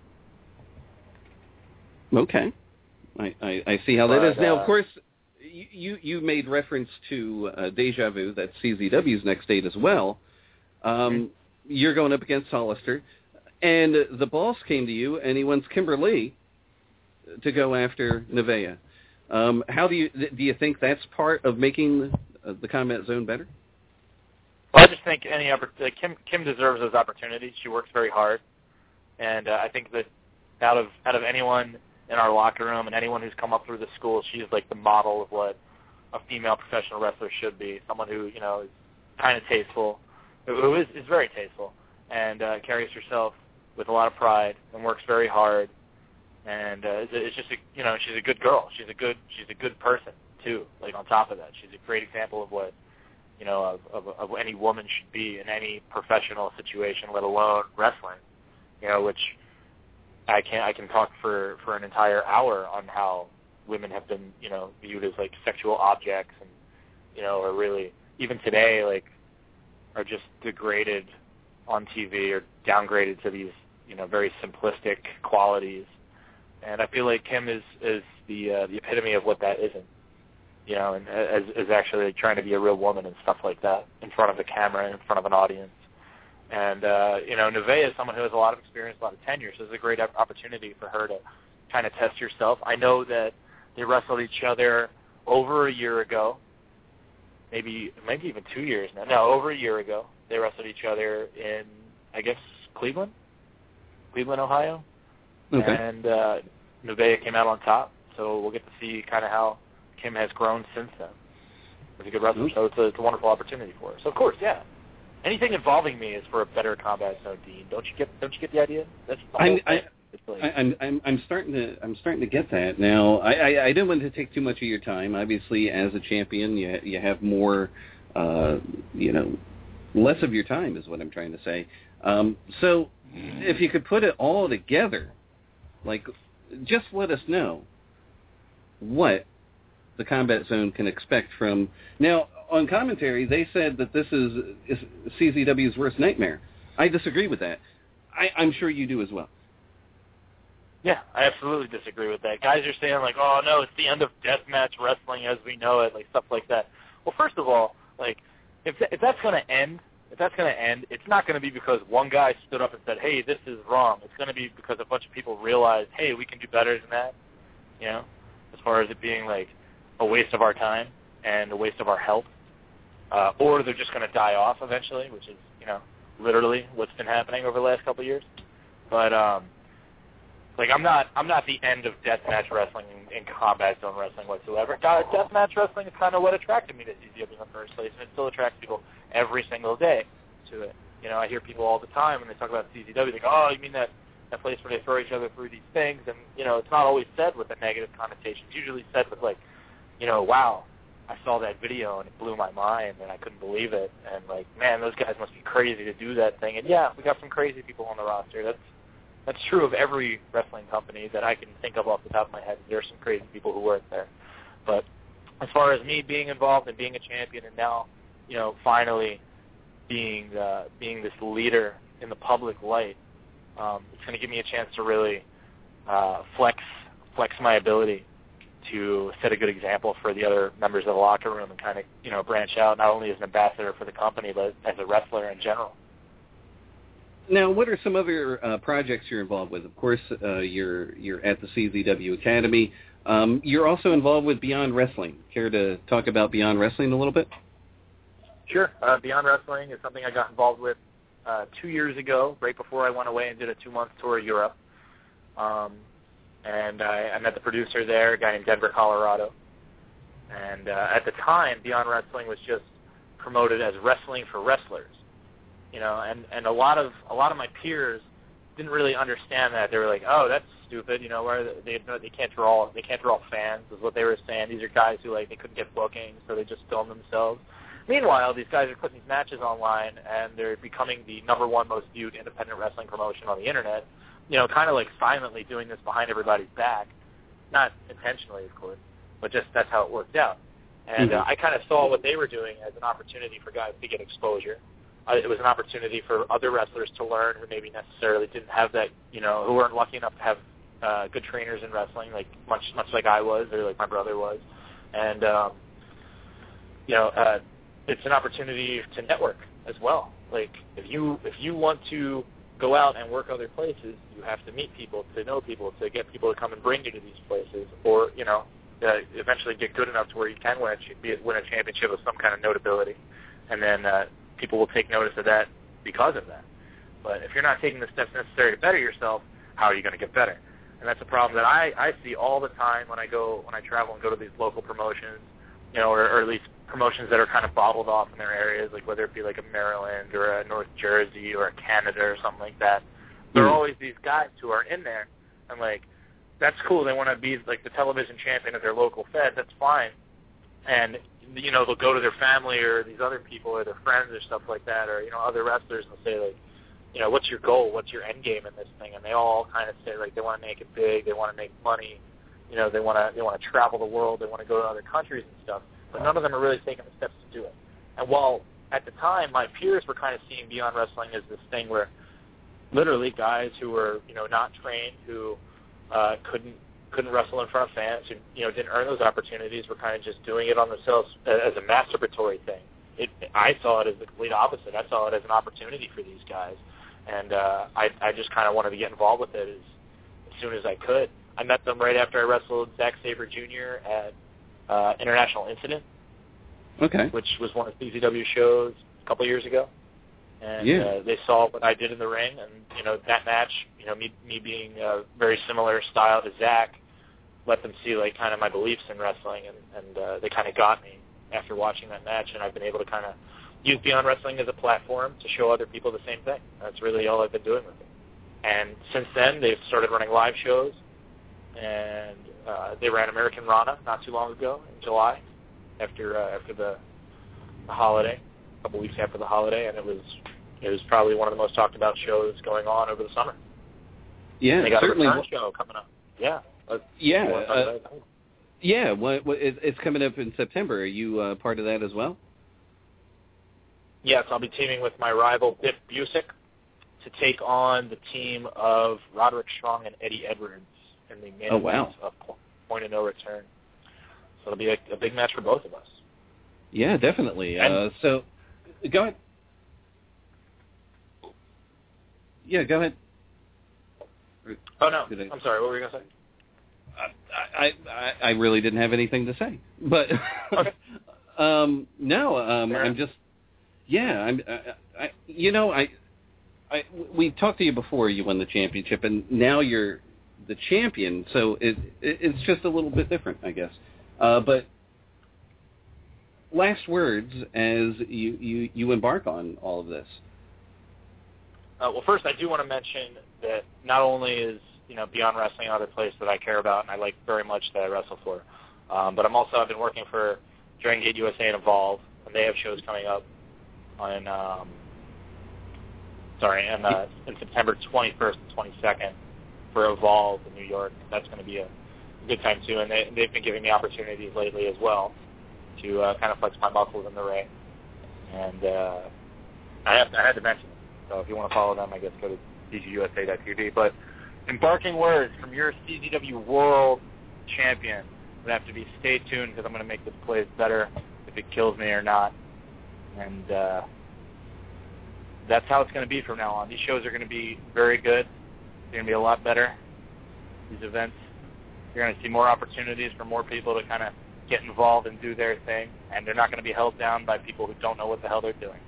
Okay, I I, I see how that But, is. Now, uh, of course, you you made reference to uh, Deja Vu. That's C Z W's next date as well. Um, Mm-hmm. You're going up against Hollister, and the boss came to you, and he wants Kimberly to go after Nevaeh. Um, how do you do? You think that's part of making uh, the Combat Zone better? Well, I just think any oppor- uh, Kim Kim deserves those opportunities. She works very hard, and uh, I think that out of out of anyone in our locker room and anyone who's come up through the school, she's like the model of what a female professional wrestler should be. Someone who you know is kind of tasteful, who, who is is very tasteful, and uh, carries herself with a lot of pride and works very hard. And uh, it's, it's just a, you know she's a good girl. She's a good she's a good person too. Like on top of that, she's a great example of what. You know, of, of, of any woman should be in any professional situation, let alone wrestling. You know, which I can I can talk for, for an entire hour on how women have been, you know, viewed as like sexual objects and you know, are really, even today, like, are just degraded on T V or downgraded to these, you know, very simplistic qualities. And I feel like Kim is, is the uh, the epitome of what that isn't, you know, and as is actually trying to be a real woman and stuff like that in front of the camera, in front of an audience. And, uh, you know, Nevaeh is someone who has a lot of experience, a lot of tenure, so it's a great opportunity for her to kind of test herself. I know that they wrestled each other over a year ago, maybe maybe even two years now. No, over a year ago. They wrestled each other in, I guess, Cleveland, Cleveland, Ohio. Okay. And uh, Nevaeh came out on top, so we'll get to see kind of how Kim has grown since then. It's a good wrestler, so it's a, it's a wonderful opportunity for her. So, of course, yeah. Anything involving me is for a better Combat Zone, Dean. Don't you get? Don't you get the idea? That's the whole I, thing. Like, I, I'm I'm I'm starting to I'm starting to get that now. I, I, I didn't want to take too much of your time. Obviously, as a champion, you you have more, uh, you know, less of your time is what I'm trying to say. Um, so, if you could put it all together, like, just let us know what the Combat Zone can expect from now. On commentary, they said that this is, is C Z W's worst nightmare. I disagree with that. I, I'm sure you do as well. Yeah, I absolutely disagree with that. Guys are saying, like, oh, no, it's the end of deathmatch wrestling as we know it, like, stuff like that. Well, first of all, like, if, th- if that's going to end, if that's going to end, it's not going to be because one guy stood up and said, hey, this is wrong. It's going to be because a bunch of people realized, hey, we can do better than that, you know, as far as it being, like, a waste of our time and a waste of our health. Uh, or they're just going to die off eventually, which is, you know, literally what's been happening over the last couple of years. But, um, like, I'm not I'm not the end of deathmatch wrestling in, in Combat Zone wrestling whatsoever. God, deathmatch wrestling is kind of what attracted me to C Z W in the first place, and it still attracts people every single day to it. You know, I hear people all the time when they talk about C Z W, they go, oh, you mean that, that place where they throw each other through these things? And, you know, it's not always said with a negative connotation. It's usually said with, like, you know, wow, I saw that video and it blew my mind and I couldn't believe it. And, like, man, those guys must be crazy to do that thing. And, yeah, we got some crazy people on the roster. That's that's true of every wrestling company that I can think of off the top of my head. There's some crazy people who work there. But as far as me being involved and being a champion and now, you know, finally being uh, being this leader in the public light, um, it's going to give me a chance to really uh, flex flex my ability to set a good example for the other members of the locker room and kind of, you know, branch out not only as an ambassador for the company, but as a wrestler in general. Now, what are some other uh, projects you're involved with? Of course, uh, you're you're at the C Z W Academy. Um, you're also involved with Beyond Wrestling. Care to talk about Beyond Wrestling a little bit? Sure. Uh, Beyond Wrestling is something I got involved with uh, two years ago, right before I went away and did a two-month tour of Europe. Um, and I, I met the producer there, a guy named Denver, Colorado. And uh, at the time, Beyond Wrestling was just promoted as Wrestling for Wrestlers, you know. And, and a lot of a lot of my peers didn't really understand that. They were like, "Oh, that's stupid," you know. Where they they can't draw they can't draw fans is what they were saying. These are guys who like they couldn't get bookings, so they just filmed themselves. Meanwhile, these guys are putting these matches online, and they're becoming the number one most viewed independent wrestling promotion on the internet. You know, kind of like silently doing this behind everybody's back, not intentionally, of course, but just that's how it worked out. And mm-hmm. uh, I kind of saw what they were doing as an opportunity for guys to get exposure. Uh, it was an opportunity for other wrestlers to learn who maybe necessarily didn't have that, you know, who weren't lucky enough to have uh, good trainers in wrestling, like much much like I was or like my brother was. And um, you know, uh, it's an opportunity to network as well. Like if you if you want to go out and work other places, you have to meet people, to know people, to get people to come and bring you to these places, or, you know, uh, eventually get good enough to where you can win a, win a championship of some kind of notability, and then uh, people will take notice of that because of that. But if you're not taking the steps necessary to better yourself, how are you going to get better? And that's a problem that I, I see all the time when I go when I travel and go to these local promotions, you know, or, or at least promotions that are kind of bobbled off in their areas, like whether it be like a Maryland or a North Jersey or a Canada or something like that. There are always these guys who are in there, and like, that's cool. They want to be like the television champion of their local fed. That's fine. And, you know, they'll go to their family or these other people or their friends or stuff like that, or, you know, other wrestlers, and they'll say, like, you know, what's your goal? What's your end game in this thing? And they all kind of say, like, they want to make it big. They want to make money. You know, they want to they want to travel the world. They want to go to other countries and stuff. but none of them are really taking the steps to do it. And while at the time my peers were kind of seeing Beyond Wrestling as this thing where literally guys who were, you know, not trained, who uh, couldn't couldn't wrestle in front of fans, who, you know, didn't earn those opportunities, were kind of just doing it on themselves as a masturbatory thing. It, I saw it as the complete opposite. I saw it as an opportunity for these guys, and uh, I, I just kind of wanted to get involved with it as, as soon as I could. I met them right after I wrestled Zack Sabre Junior at uh, International Incident, Okay. which was one of C Z W shows a couple years ago. And Yeah. uh, they saw what I did in the ring, and you know that match, you know me me being uh, very similar style to Zach, let them see like kind of my beliefs in wrestling, and and uh, they kind of got me after watching that match, and I've been able to kind of use Beyond Wrestling as a platform to show other people the same thing. That's really all I've been doing with it. And since then, they've started running live shows, and uh, they ran American Rana not too long ago in July, after uh, after the, the holiday. A couple weeks after the holiday, and it was it was probably one of the most talked about shows going on over the summer. Yeah, and they got certainly. a return show coming up. Yeah, Uh, yeah, You wanna talk uh, about it? yeah. What, what, it, it's coming up in September. Are you uh, part of that as well? Yes, I'll be teaming with my rival Biff Busick to take on the team of Roderick Strong and Eddie Edwards in the main Oh, event wow. of Point of No Return. So it'll be a, a big match for both of us. Yeah, definitely. And- Uh, so, go ahead. Yeah, go ahead. Oh no, Did I- I'm sorry. What were you gonna say? I, I I really didn't have anything to say, but Okay. um, no, um, Fair I'm enough. just yeah, I'm I, I you know I I we talked to you before you won the championship, and now you're the champion, so it, it it's just a little bit different, I guess. Uh, but last words as you, you you embark on all of this. Uh, well, first, I do want to mention that not only is you know Beyond Wrestling another place that I care about and I like very much that I wrestle for, um, but I'm also I've been working for Dragon Gate U S A and Evolve, and they have shows coming up on um, sorry, in, uh, in September twenty-first and twenty-second for Evolve in New York. That's going to be a good time too, and they they've been giving me opportunities lately as well to uh, kind of flex my muscles in the ring, and uh, I have I had to mention it. So if you want to follow them, I guess go to D G U S A dot T V. But embarking words from your C Z W World Champion would have to be stay tuned, because I'm going to make this place better if it kills me or not. And uh, that's how it's going to be from now on. These shows are going to be very good. They're going to be a lot better. These events, you're going to see more opportunities for more people to kind of get involved and do their thing, and they're not going to be held down by people who don't know what the hell they're doing.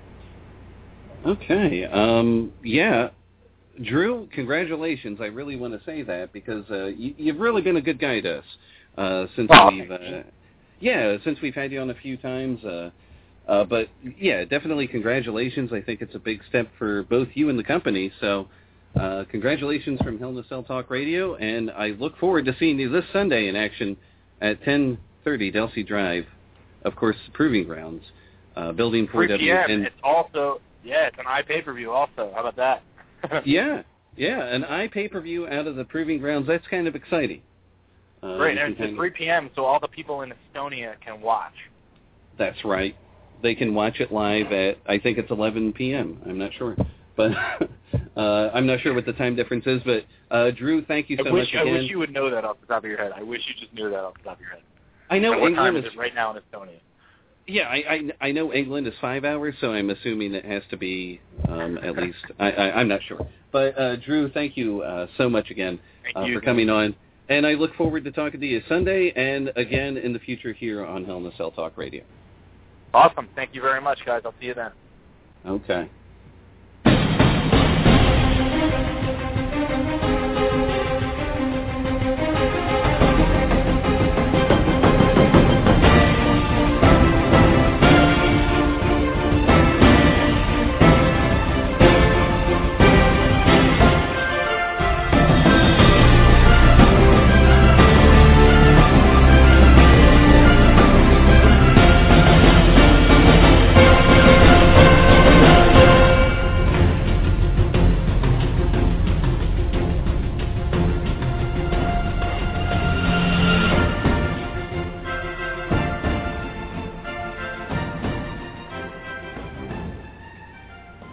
Okay. Um, yeah. Drew, congratulations. I really want to say that because uh, you, you've really been a good guy to us uh, since Oh, we've, thank you. uh, yeah, since we've had you on a few times. Uh, uh, but yeah, definitely congratulations. I think it's a big step for both you and the company. So, uh, congratulations from Hell in a Cell Talk Radio, and I look forward to seeing you this Sunday in action at ten thirty Delsey Drive, of course, Proving Grounds, uh, Building four three W. p.m. And It's also, yeah, it's an iPay-per-view also. How about that? yeah, yeah, an iPay-per-view out of the Proving Grounds. That's kind of exciting. Uh, Great, you and can it's kind at of- three p.m., so all the people in Estonia can watch. That's right. They can watch it live at, I think it's eleven p.m. I'm not sure. But uh, I'm not sure what the time difference is. But, uh, Drew, thank you so I wish, much I again. wish you would know that off the top of your head. I wish you just knew that off the top of your head. I know And what England time is, is it right now in Estonia? yeah, I, I, I know England is five hours, so I'm assuming it has to be um, at least, I, I, I'm not sure. But, uh, Drew, thank you uh, so much again Thank uh, you. for coming on. And I look forward to talking to you Sunday and again in the future here on Hell in a Cell Talk Radio. Awesome. Thank you very much, guys. I'll see you then. Okay.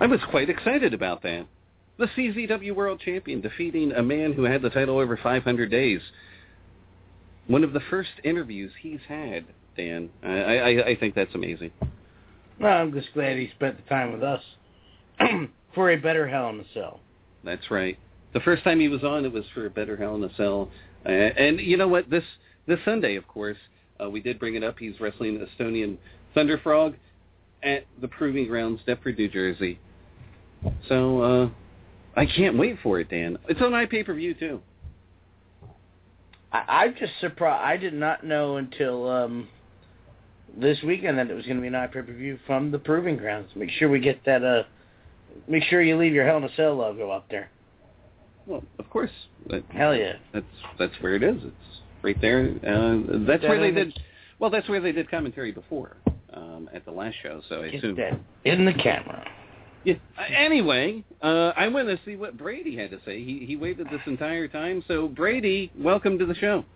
I was quite excited about that. The C Z W World Champion defeating a man who had the title over five hundred days. One of the first interviews he's had, Dan. I, I, I think that's amazing. Well, I'm just glad he spent the time with us for a better Hell in a Cell. That's right. The first time he was on, it was for a better Hell in a Cell. Uh, and you know what? This this Sunday, of course, uh, we did bring it up. He's wrestling Estonian Thunder Frog at the Proving Grounds, Deptford, New Jersey. So uh, I can't wait for it, Dan. It's on iPay-per-view, too. I, I'm just surprised. I did not know until um, this weekend that it was going to be an iPay-per-view from the Proving Grounds. Make sure we get that. Uh, make sure you leave your Hell in a Cell logo up there. Well, of course. That, Hell yeah. That's that's where it is. It's right there. Uh, that's where they did. Well, that's where they did commentary before um, at the last show. So I Get assume that in the camera. Yeah. Uh, anyway, uh, I want to see what Brady had to say. He he waited this entire time. So Brady, welcome to the show.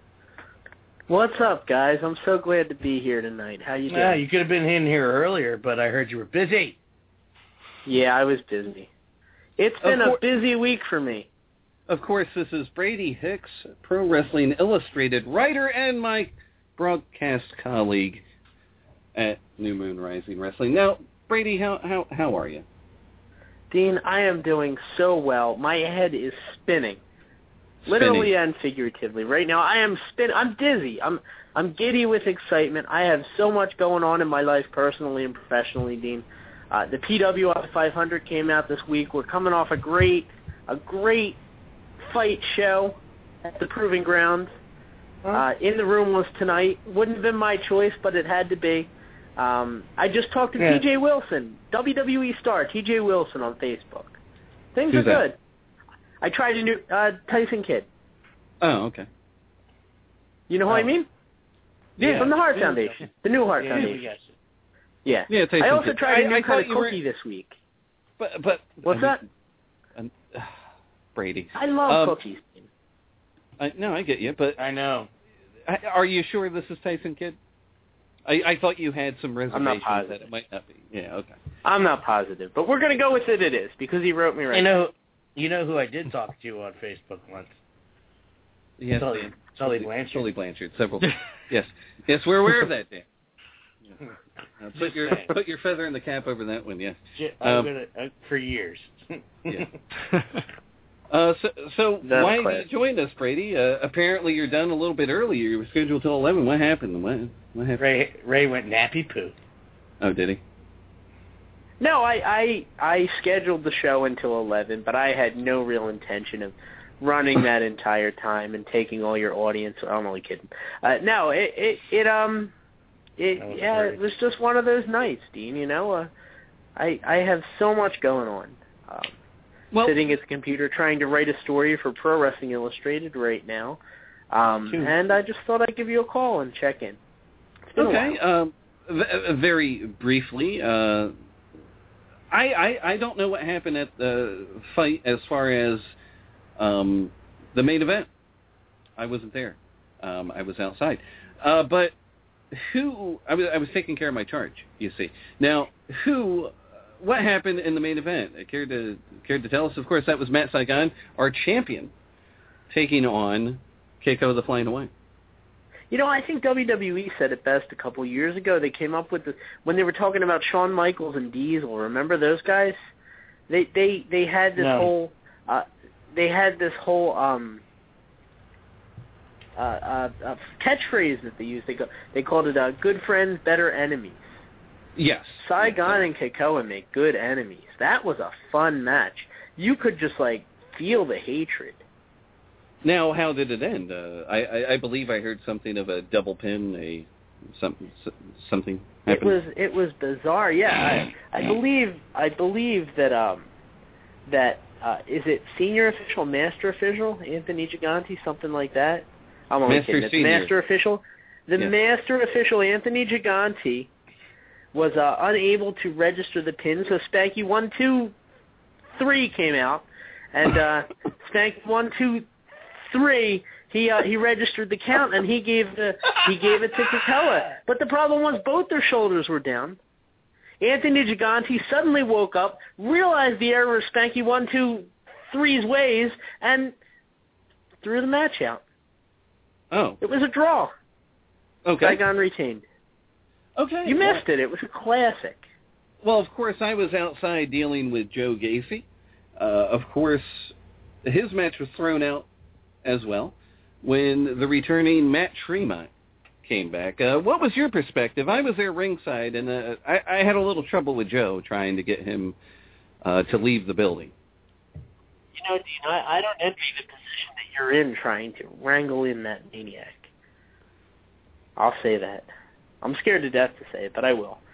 What's up, guys? I'm so glad to be here tonight. How you doing? Yeah, you could have been in here earlier, but I heard you were busy. Yeah, I was busy. It's been a busy week for me. Of course, this is Brady Hicks, Pro Wrestling Illustrated writer and my broadcast colleague at New Moon Rising Wrestling. Now, Brady, how how how are you? Dean, I am doing so well. My head is spinning, literally Spinning. and figuratively. Right now, I am spin. I'm dizzy. I'm I'm giddy with excitement. I have so much going on in my life, personally and professionally, Dean. Uh, the P W I five hundred came out this week. We're coming off a great a great fight show at the Proving Grounds. Uh, in the Room was tonight. Wouldn't have been my choice, but it had to be. Um, I just talked to Yeah. T J Wilson, W W E star T J Wilson on Facebook. Things Who's are that? good. I tried a new uh, Tyson Kidd. Oh, okay. You know who Oh. I mean? Yeah. From the Heart Yeah. Foundation. The New Heart Yeah, we Foundation. got you. Yeah. Yeah, Tyson I also Kidd. tried a I- new I kind thought of you were- cookie this week. But but What's I that? mean, uh, Brady. I love Um, cookies. I, no, I get you, but I know. I- are you sure this is Tyson Kidd? I, I thought you had some reservations positive. that it might not be. Yeah, okay. I'm not positive, but we're going to go with it. It is because he wrote me right. You know, you know who I did talk to on Facebook once? Yes, Tully, Dan. Tully Blanchard. Tully Blanchard. Several. yes, yes, we're aware of that, Dan. Yeah. Uh, put Just your saying. put your feather in the cap over that one. Yes. J- I'm Um, gonna, uh, for years. Yeah. Uh, so, so That's why class. did you join us, Brady? Uh, apparently, you're done a little bit early. You were scheduled till eleven. What happened? What, what happened? Ray Ray went nappy poo. Oh, did he? No, I, I I scheduled the show until eleven, but I had no real intention of running that entire time and taking all your audience. I'm only kidding. Uh, no, it it, it um it That was yeah great. it was just one of those nights, Dean. You know, uh, I I have so much going on. Um, Well, sitting at the computer trying to write a story for Pro Wrestling Illustrated right now, um, Two. and I just thought I'd give you a call and check in. It's been a okay. while. Um, v- very briefly, uh, I, I I don't know what happened at the fight as far as um, the main event. I wasn't there. Um, I was outside. Uh, but who? I was I was taking care of my charge. You see. Now who? What happened in the main event? Care to care to tell us? Of course, that was Matt Saigon, our champion, taking on Keiko the Flying Away. You know, I think W W E said it best a couple years ago. They came up with the when they were talking about Shawn Michaels and Diesel. Remember those guys? They they they had this No. whole uh, they had this whole um uh, uh, uh, catchphrase that they used. They go they called it uh, "Good friends, better enemies." Yes. Saigon and Keikoa make good enemies. That was a fun match. You could just like feel the hatred. Now, how did it end? Uh, I, I I believe I heard something of a double pin, a some something It happened. was it was bizarre. Yeah, I, I believe I believe that um that uh, is it senior official, master official, Anthony Gigante, something like that. I'm only Master kidding. It's senior. master official. The Yes. master official, Anthony Gigante, was uh, unable to register the pin, so Spanky one two three came out, and uh, Spanky one two three he uh, he registered the count and he gave the he gave it to Keikoa. But the problem was both their shoulders were down. Anthony Gigante suddenly woke up, realized the error of Spanky one, two, three's ways, and threw the match out. Oh. It was a draw. Okay. Saigon retained. Okay. You missed it. It was a classic. Well, of course, I was outside dealing with Joe Gacy. Uh, of course, his match was thrown out as well when the returning Matt Tremont came back. Uh, what was your perspective? I was there ringside, and uh, I, I had a little trouble with Joe trying to get him uh, to leave the building. You know, Dean, I, I don't envy the position that you're in trying to wrangle in that maniac. I'll say that. I'm scared to death to say it, but I will.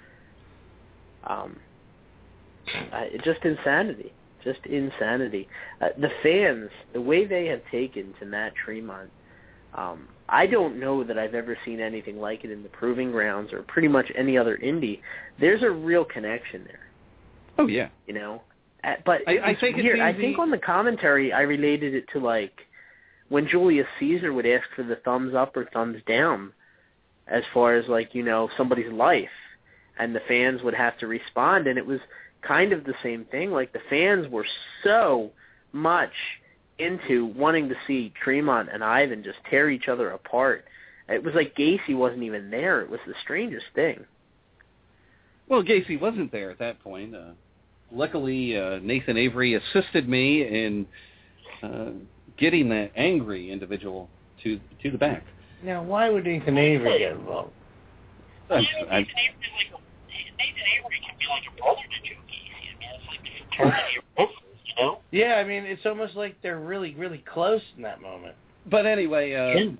Um, uh, just insanity. Just insanity. Uh, the fans, the way they have taken to Matt Tremont, um, I don't know that I've ever seen anything like it in the Proving Grounds or pretty much any other indie. There's a real connection there. Oh, yeah. You know? Uh, but I, I think weird. it's I think on the commentary I related it to, like, when Julius Caesar would ask for the thumbs up or thumbs down as far as, like, you know, somebody's life, and the fans would have to respond, and it was kind of the same thing. Like, the fans were so much into wanting to see Tremont and Ivan just tear each other apart. It was like Gacy wasn't even there. It was the strangest thing. Well, Gacy wasn't there at that point. Uh, luckily, uh, Nathan Avery assisted me in uh, getting that angry individual to to the back. Now, why would Nathan Avery get involved? I'm, Nathan I'm, Avery is like a, Nathan Avery can be like a brother to Joe Gacy. I mean, it's like the fraternity of wrestlers, you know? Yeah, I mean, it's almost like they're really, really close in that moment. but anyway, uh,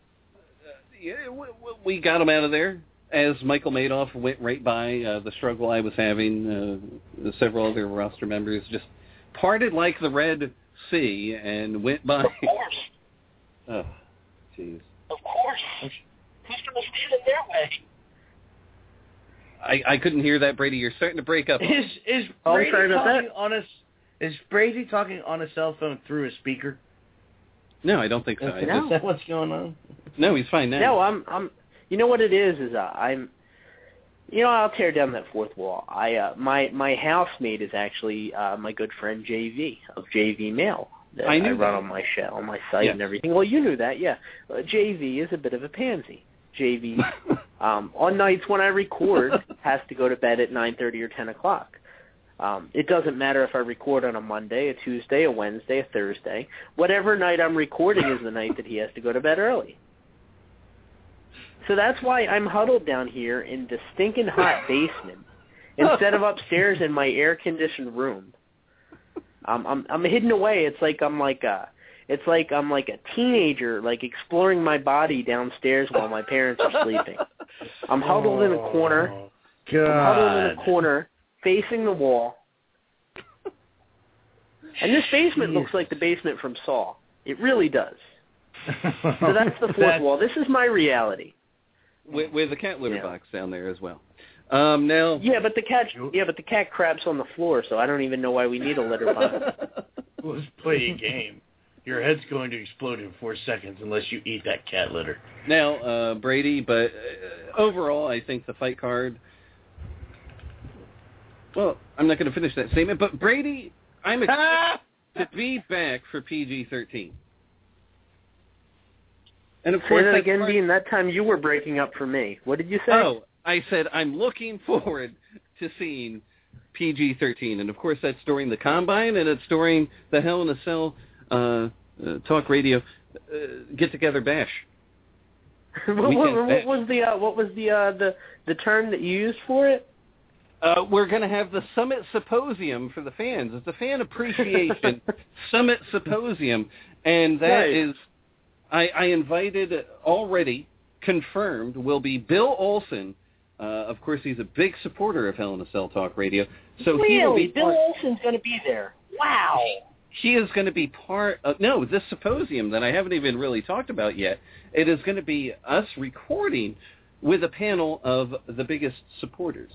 yeah, we, we got him out of there. As Michael Madoff went right by uh, the struggle I was having, uh, several other roster members just parted like the Red Sea and went by. Of course. Oh, jeez. Of course. Who's going to stand in their way? I, I couldn't hear that, Brady. You're starting to break up. Is is Oh, Brady sorry about talking that. on a is Brady talking on a cell phone through a speaker? No, I don't think so. Is, I is just- that what's going on? no, he's fine now. No, I'm. I'm. You know what it is? Is uh, I'm. You know, I'll tear down that fourth wall. I uh, my my housemate is actually uh, my good friend J V of J V Mail. That I knew I run that. on my show, on my site Yes. and everything. Well, you knew that, yeah. Uh, J V is a bit of a pansy. J V, um, on nights when I record, has to go to bed at nine thirty or ten o'clock. Um, it doesn't matter if I record on a Monday, a Tuesday, a Wednesday, a Thursday. Whatever night I'm recording is the night that he has to go to bed early. So that's why I'm huddled down here in the stinking hot basement instead of upstairs in my air-conditioned room. Um, I'm I'm hidden away. It's like I'm like a, it's like I'm like a teenager, like exploring my body downstairs while my parents are sleeping. I'm huddled in a corner. God. I'm huddled in a corner, facing the wall. And this basement looks like the basement from Saw. It really does. So that's the fourth That's- wall. This is my reality. with, with a cat litter Yeah. box down there as well. Um, now, Yeah, but the cat. Yeah, but the cat craps on the floor, so I don't even know why we need a litter box. Let's play a game. Your head's going to explode in four seconds unless you eat that cat litter. now, uh, Brady, but uh, overall, I think the fight card. Well, I'm not going to finish that statement, but Brady, I'm excited to be back for P G thirteen. And of Say course, that that's again, part- Dean. That time you were breaking up for me. What did you say? Oh, I said I'm looking forward to seeing P G thirteen, and of course that's during the Combine, and it's during the Hell in a Cell uh, uh, Talk Radio uh, Get Together Bash. what, what, Weekend what bash. was the uh, what was the uh, the the term that you used for it? Uh, we're going to have the Summit Symposium for the fans. It's a fan appreciation Summit Symposium, and that Nice. is, I, I invited already, confirmed, will be Bill Olson. Uh, of course, he's a big supporter of Hell in a Cell Talk Radio. So he will Really, be Bill part, Olson's going to be there. Wow. he is going to be part of, no, this symposium that I haven't even really talked about yet, it is going to be us recording with a panel of the biggest supporters.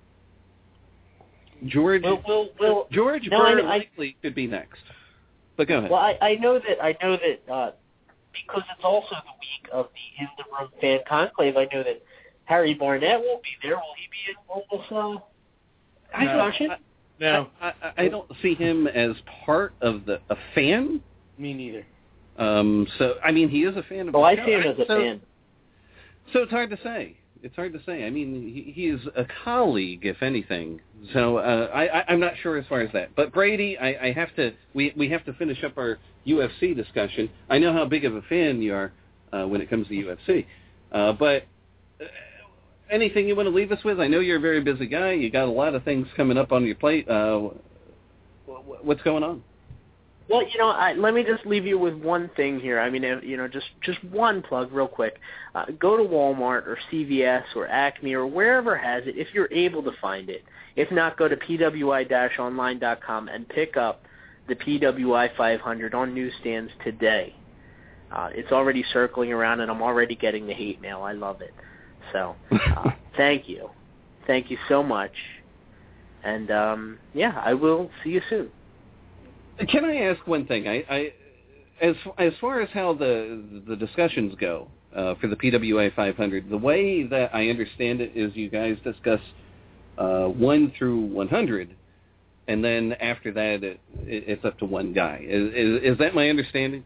George Well, well, well, George no, I- Burr I- likely could be next. But go ahead. well, I, I know that I know that uh, because it's also the week of the In the Room fan conclave. I know that Harry Barnett will be there. Will he be in on this? Uh, I No. don't. I, No. I, I, I don't see him as part of the a fan. Me neither. Um. So I mean, he is a fan of. Oh, the I show. see him as a so, fan. So it's hard to say. It's hard to say. I mean, he, he is a colleague, if anything. So uh, I, I, I'm not sure as far as that. But Brady, I, I have to. We we have to finish up our U F C discussion. I know how big of a fan you are uh, when it comes to U F C. Uh, but uh, anything you want to leave us with? I know you're a very busy guy. You got a lot of things coming up on your plate. Uh, what's going on? Well, you know, I, let me just leave you with one thing here. I mean, you know, just just one plug real quick. Uh, go to Walmart or C V S or Acme or wherever has it if you're able to find it. If not, go to P W I dash online dot com and pick up the P W I five hundred on newsstands today. Uh, it's already circling around, and I'm already getting the hate mail. I love it. So uh, thank you. Thank you so much. And, um, yeah, I will see you soon. Can I ask one thing? I, I as as far as how the the discussions go uh, for the P W I five hundred, the way that I understand it is you guys discuss uh, one through one hundred, and then after that it, it's up to one guy. Is, is is that my understanding?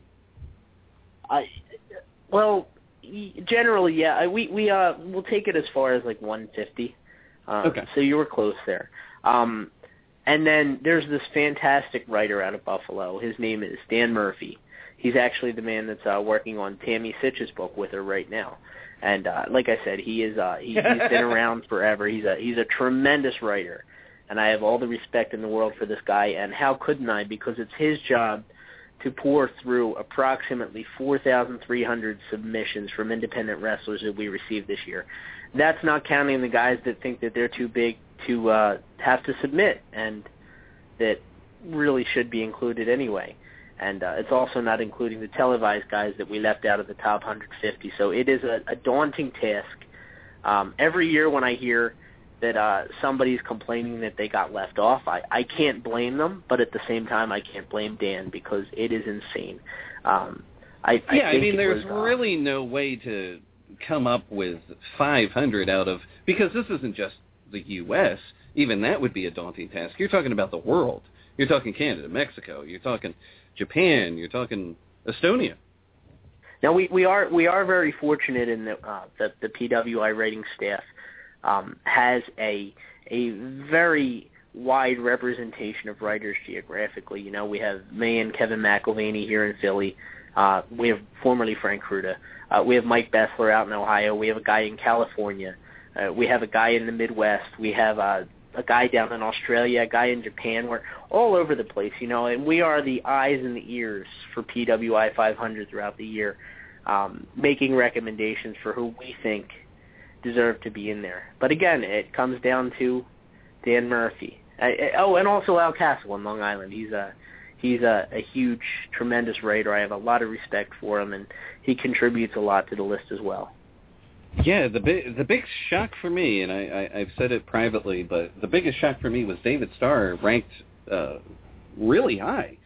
I well, generally, yeah. I, we we uh we'll take it as far as like one fifty. Uh, okay. So you were close there. Um, And then there's this fantastic writer out of Buffalo. His name is Dan Murphy. He's actually the man that's uh, working on Tammy Sitch's book with her right now. And uh, like I said, he is uh, he, he's been around forever. He's a he's a tremendous writer, and I have all the respect in the world for this guy. And how couldn't I? Because it's his job to pour through approximately four thousand three hundred submissions from independent wrestlers that we received this year. That's not counting the guys that think that they're too big to uh, have to submit and that really should be included anyway. And uh, it's also not including the televised guys that we left out of the top one hundred fifty. So it is a, a daunting task. Um, every year when I hear that uh, somebody's complaining that they got left off, I, I can't blame them, but at the same time I can't blame Dan because it is insane. Um, I, I yeah, think I mean, there's was, uh, really no way to come up with five hundred out of, because this isn't just the U S, even that would be a daunting task. You're talking about the world. You're talking Canada, Mexico. You're talking Japan. You're talking Estonia. Now we, we are we are very fortunate in that uh, the the P W I rating staff um, has a a very wide representation of writers geographically. You know, we have me and Kevin McElvaney here in Philly. Uh, we have formerly Frank Cruda. Uh, we have Mike Bessler out in Ohio. We have a guy in California. Uh, we have a guy in the Midwest. We have uh, a guy down in Australia, a guy in Japan. We're all over the place, you know, and we are the eyes and the ears for P W I five hundred throughout the year, um, making recommendations for who we think deserve to be in there. But again, it comes down to Dan Murphy. I, I, oh, and also Al Castle in Long Island. He's a he's a, a huge, tremendous writer. I have a lot of respect for him, and he contributes a lot to the list as well. Yeah, the big the big shock for me, and I, I, I've said it privately, but the biggest shock for me was David Starr ranked uh, really high,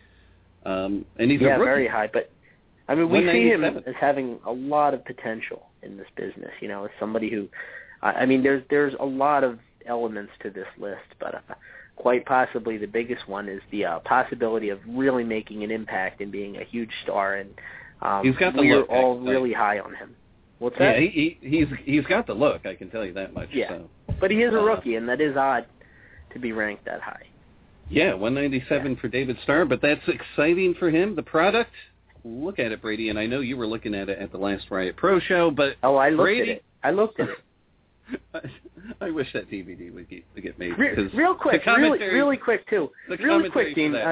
um, and he's yeah, a rookie. very high. But I mean, we see him as having a lot of potential in this business. You know, as somebody who, I mean, there's there's a lot of elements to this list, but uh, quite possibly the biggest one is the uh, possibility of really making an impact and being a huge star. And um, he's got the we're look, all actually. really high on him. What's that? Yeah, he, he, he's he's got the look. I can tell you that much. Yeah, so. But he is a uh, rookie, and that is odd to be ranked that high. Yeah, one ninety-seven yeah. for David Starr, but that's exciting for him. The product, look at it, Brady, and I know you were looking at it at the last Riot Pro show, but oh, I looked Brady, at it. I looked at it. I wish that D V D would get, would get made. Real, real quick, really, really quick too. Really quick, Dean. Uh,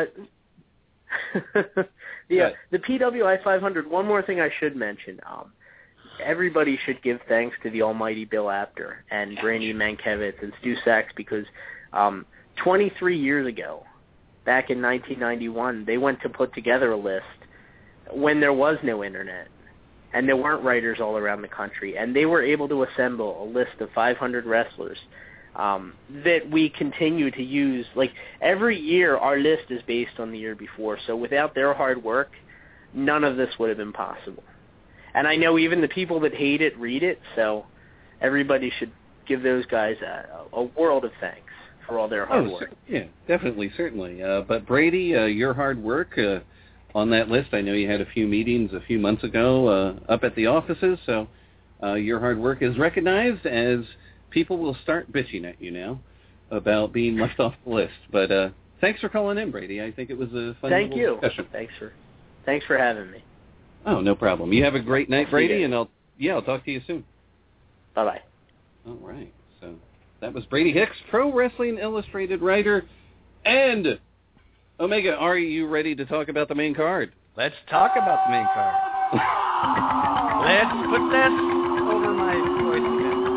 the uh, the P W I five hundred. One more thing I should mention. Um, everybody should give thanks to the almighty Bill Apter and Brady Mankiewicz and Stu Sachs because um, twenty-three years ago, back in nineteen ninety-one, they went to put together a list when there was no internet and there weren't writers all around the country, and they were able to assemble a list of five hundred wrestlers um, that we continue to use. Like, every year our list is based on the year before, so without their hard work, none of this would have been possible. And I know even the people that hate it read it, so everybody should give those guys a, a world of thanks for all their hard Oh, work. cer- yeah, definitely, certainly. Uh, but Brady, uh, your hard work uh, on that list, I know you had a few meetings a few months ago uh, up at the offices, so uh, your hard work is recognized as people will start bitching at you now about being left off the list. But uh, thanks for calling in, Brady. I think it was a fun Thank little you. discussion. Thanks for, thanks for having me. Oh, no problem. You have a great night, See Brady, ya. and I'll yeah, I'll talk to you soon. Bye-bye. All right. So that was Brady Hicks, Pro Wrestling Illustrated writer. And, Omega, are you ready to talk about the main card? Let's talk about the main card. Let's put this over my voice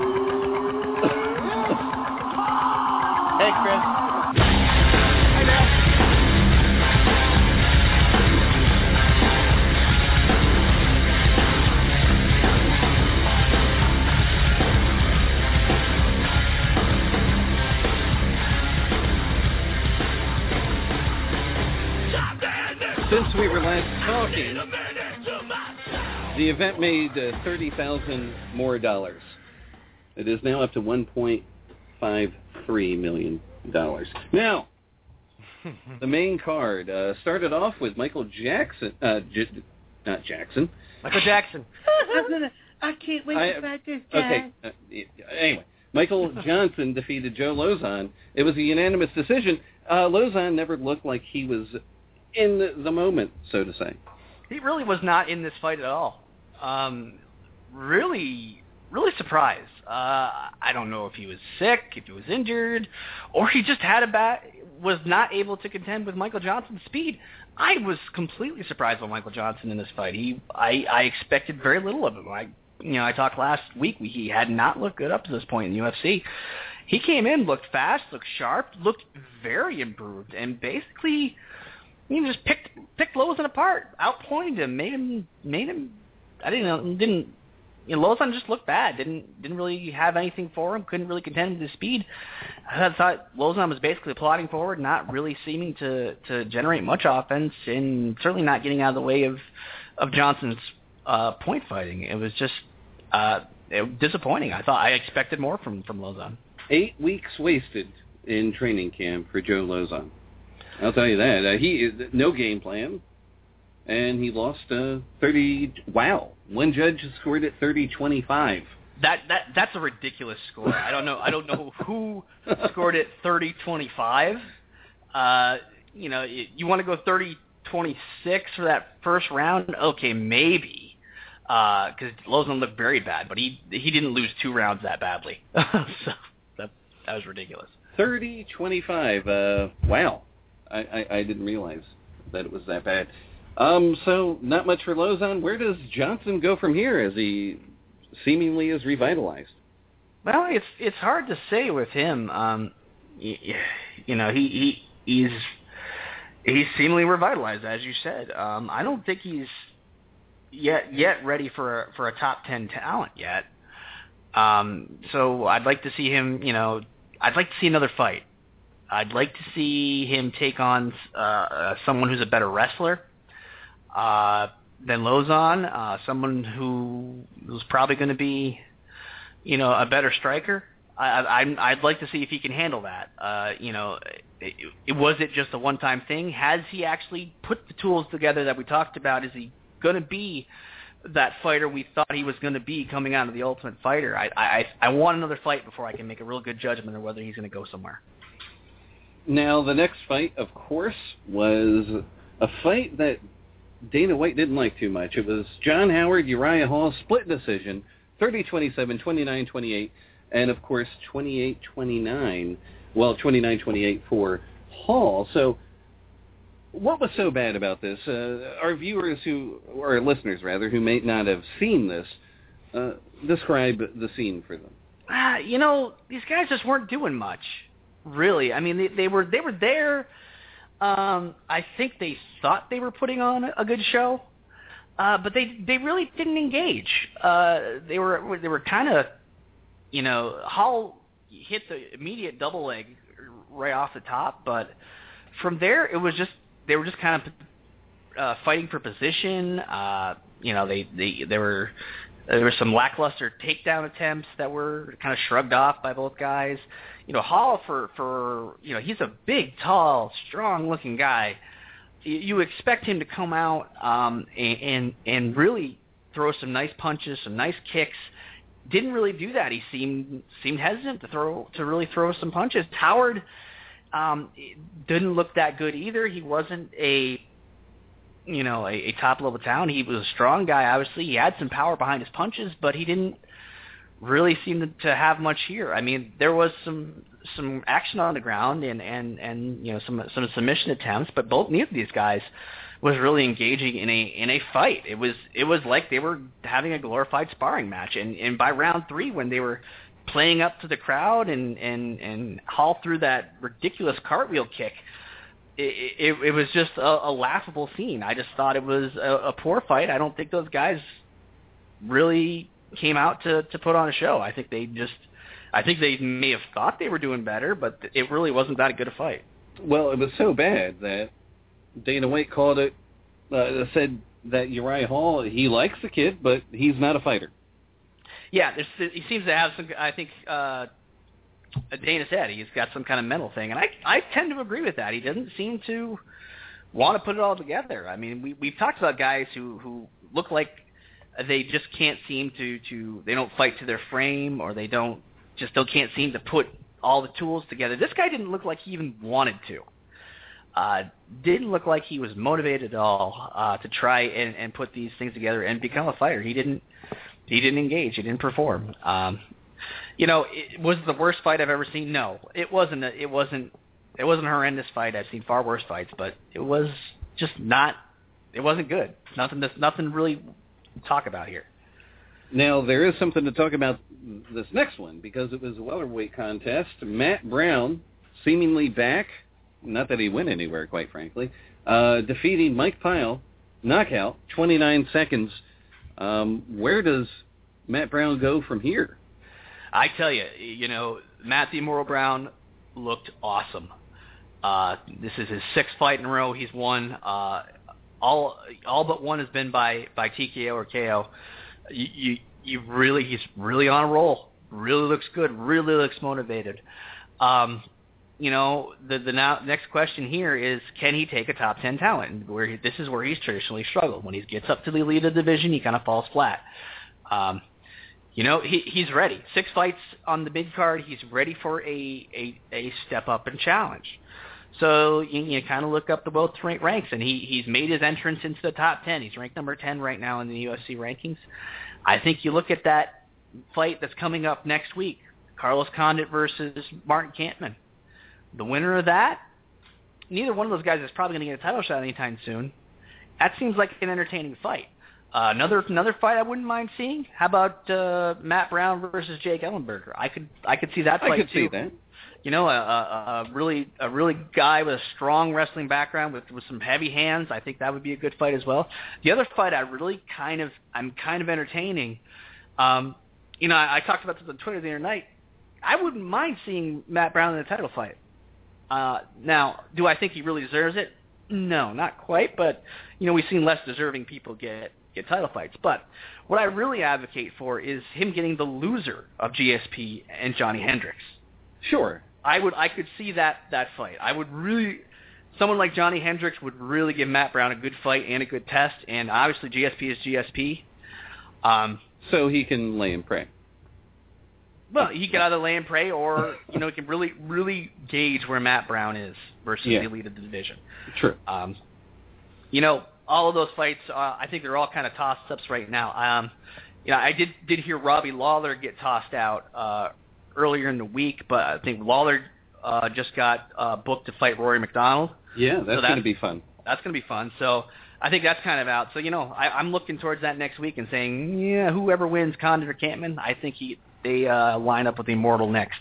again. Hey, Chris. Hi, Dad. Since we were last talking, the event made uh, thirty thousand more dollars. It is now up to one point five three million dollars. Now, the main card uh, started off with Michael Jackson, uh, J- not Jackson. Michael Jackson. I can't wait I- to fight this Okay, uh, anyway, Michael Johnson defeated Joe Lozon. It was a unanimous decision. Uh, Lozon never looked like he was in the, the moment, so to say. He really was not in this fight at all. Um, really, really surprised. Uh, I don't know if he was sick, if he was injured, or he just had a bad, was not able to contend with Michael Johnson's speed. I was completely surprised by Michael Johnson in this fight. He, I, I expected very little of him. I, you know, I talked last week. He had not looked good up to this point in the U F C. He came in, looked fast, looked sharp, looked very improved, and basically, you know, just picked picked Lozon apart, outpointed him, made him made him. I didn't know, didn't you know, Lozon just looked bad. Didn't didn't really have anything for him. Couldn't really contend with his speed. I thought Lozon was basically plodding forward, not really seeming to, to generate much offense, and certainly not getting out of the way of of Johnson's uh, point fighting. It was just uh, it was disappointing. I thought I expected more from from Lozon. Eight weeks wasted in training camp for Joe Lozon. I'll tell you that. Uh, he no game plan, and he lost uh, thirty. Wow, one judge scored it thirty twenty-five. That that that's a ridiculous score. I don't know. I don't know who scored it thirty twenty-five. Uh, you know, you, you want to go thirty twenty-six for that first round? Okay, maybe. Because uh, Lozon looked very bad, but he he didn't lose two rounds that badly. So that that was ridiculous. thirty twenty-five. Uh, wow. I, I, I didn't realize that it was that bad. Um, so not much for Lozon. Where does Johnson go from here as he seemingly is revitalized? Well, it's it's hard to say with him. Um, you, you know, he, he he's he's seemingly revitalized, as you said. Um, I don't think he's yet yet ready for a, for a top ten talent yet. Um, so I'd like to see him. You know, I'd like to see another fight. I'd like to see him take on uh, someone who's a better wrestler uh, than Lozon, uh, someone who who's probably going to be, you know, a better striker. I, I, I'd like to see if he can handle that. Uh, you know, it, it, was it just a one-time thing? Has he actually put the tools together that we talked about? Is he going to be that fighter we thought he was going to be coming out of the Ultimate Fighter? I, I, I want another fight before I can make a real good judgment of whether he's going to go somewhere. Now, the next fight, of course, was a fight that Dana White didn't like too much. It was John Howard, Uriah Hall, split decision, thirty twenty-seven, twenty-nine twenty-eight, and, of course, twenty-eight twenty-nine, well, twenty-nine twenty-eight for Hall. So what was so bad about this? Uh, our viewers who, or our listeners, rather, who may not have seen this, uh, describe the scene for them. Uh, you know, these guys just weren't doing much. Really, I mean, they, they were they were there. Um, I think they thought they were putting on a good show, uh, but they they really didn't engage. Uh, they were they were kind of, you know, Hall hit the immediate double leg right off the top, but from there it was just they were just kind of uh, fighting for position. Uh, you know, they they they were There were some lackluster takedown attempts that were kind of shrugged off by both guys. You know, Hall, for, for you know, he's a big, tall, strong-looking guy. You, you expect him to come out um, and, and and really throw some nice punches, some nice kicks. Didn't really do that. He seemed seemed hesitant to throw to really throw some punches. Howard um, didn't look that good either. He wasn't a you know a, a top level talent. He was a strong guy. Obviously, he had some power behind his punches, but he didn't really seem to, to have much here. I mean, there was some some action on the ground and and, and you know some some submission attempts, but both neither of these guys was really engaging in a in a fight. It was it was like they were having a glorified sparring match. And, and by round three, when they were playing up to the crowd and and, and Hall threw that ridiculous cartwheel kick, it, it, it was just a, a laughable scene. I just thought it was a, a poor fight. I don't think those guys really came out to, to put on a show. I think they just I think they may have thought they were doing better, but it really wasn't that good a fight. Well, it was so bad that Dana White called it, uh, said that Uriah Hall, he likes the kid, but he's not a fighter. Yeah, there's, he seems to have some, I think uh, Dana said he's got some kind of mental thing, and I I tend to agree with that. He doesn't seem to want to put it all together. I mean, we, we've talked about guys who, who look like they just can't seem to, to, they don't fight to their frame, or they don't, just don't can't seem to put all the tools together. This guy didn't look like he even wanted to. Uh, didn't look like he was motivated at all uh, to try and, and put these things together and become a fighter. He didn't. He didn't engage. He didn't perform. Um, you know, it, was it the worst fight I've ever seen? No, it wasn't. A, it wasn't. It wasn't a horrendous fight. I've seen far worse fights, but it was just not. It wasn't good. Nothing. That's nothing really to talk about here. Now there is something to talk about this next one because it was a welterweight contest. Matt Brown, seemingly back. Not that he went anywhere, quite frankly, uh, defeating Mike Pyle, knockout, twenty-nine seconds. Um, where does Matt Brown go from here? I tell you, you know, Matthew Morrow Brown looked awesome. Uh, this is his sixth fight in a row. He's won. Uh, all all but one has been by, by T K O or K O. You, you, you really, he's really on a roll. Really looks good. Really looks motivated. Um, You know, the the now, next question here is, can he take a top ten talent? Where he, this is where he's traditionally struggled. When he gets up to the elite of the division, he kind of falls flat. Um, you know, he, he's ready. Six fights on the big card. He's ready for a, a, a step up and challenge. So you, you kind of look up the both ranks, and he, he's made his entrance into the top ten. He's ranked number ten right now in the U F C rankings. I think you look at that fight that's coming up next week, Carlos Condit versus Martin Kampmann. The winner of that, neither one of those guys is probably going to get a title shot anytime soon. That seems like an entertaining fight. Uh, another another fight I wouldn't mind seeing. How about uh, Matt Brown versus Jake Ellenberger? I could I could see that fight I could too. see that. You know, a, a, a really a really guy with a strong wrestling background with with some heavy hands. I think that would be a good fight as well. The other fight I really kind of I'm kind of entertaining. Um, you know, I, I talked about this on Twitter the other night. I wouldn't mind seeing Matt Brown in a title fight. Uh, now, do I think he really deserves it? No, not quite, but, you know, we've seen less deserving people get, get title fights. But what I really advocate for is him getting the loser of G S P and Johnny Hendricks. Sure. I would, I could see that, that fight. I would really, someone like Johnny Hendricks would really give Matt Brown a good fight and a good test, and obviously G S P is G S P. Um, so he can lay and pray. Well, he can either lay and pray, or you know, he can really, really gauge where Matt Brown is versus yeah. the elite of the division. True. Um, you know, all of those fights, uh, I think they're all kind of toss-ups right now. Um, you know, I did did hear Robbie Lawler get tossed out uh, earlier in the week, but I think Lawler uh, just got uh, booked to fight Rory McDonald. Yeah, that's, so that's going to be fun. That's going to be fun. So I think that's kind of out. So you know, I, I'm looking towards that next week and saying, yeah, whoever wins, Condit or Kampmann, I think he. They uh, line up with Immortal next.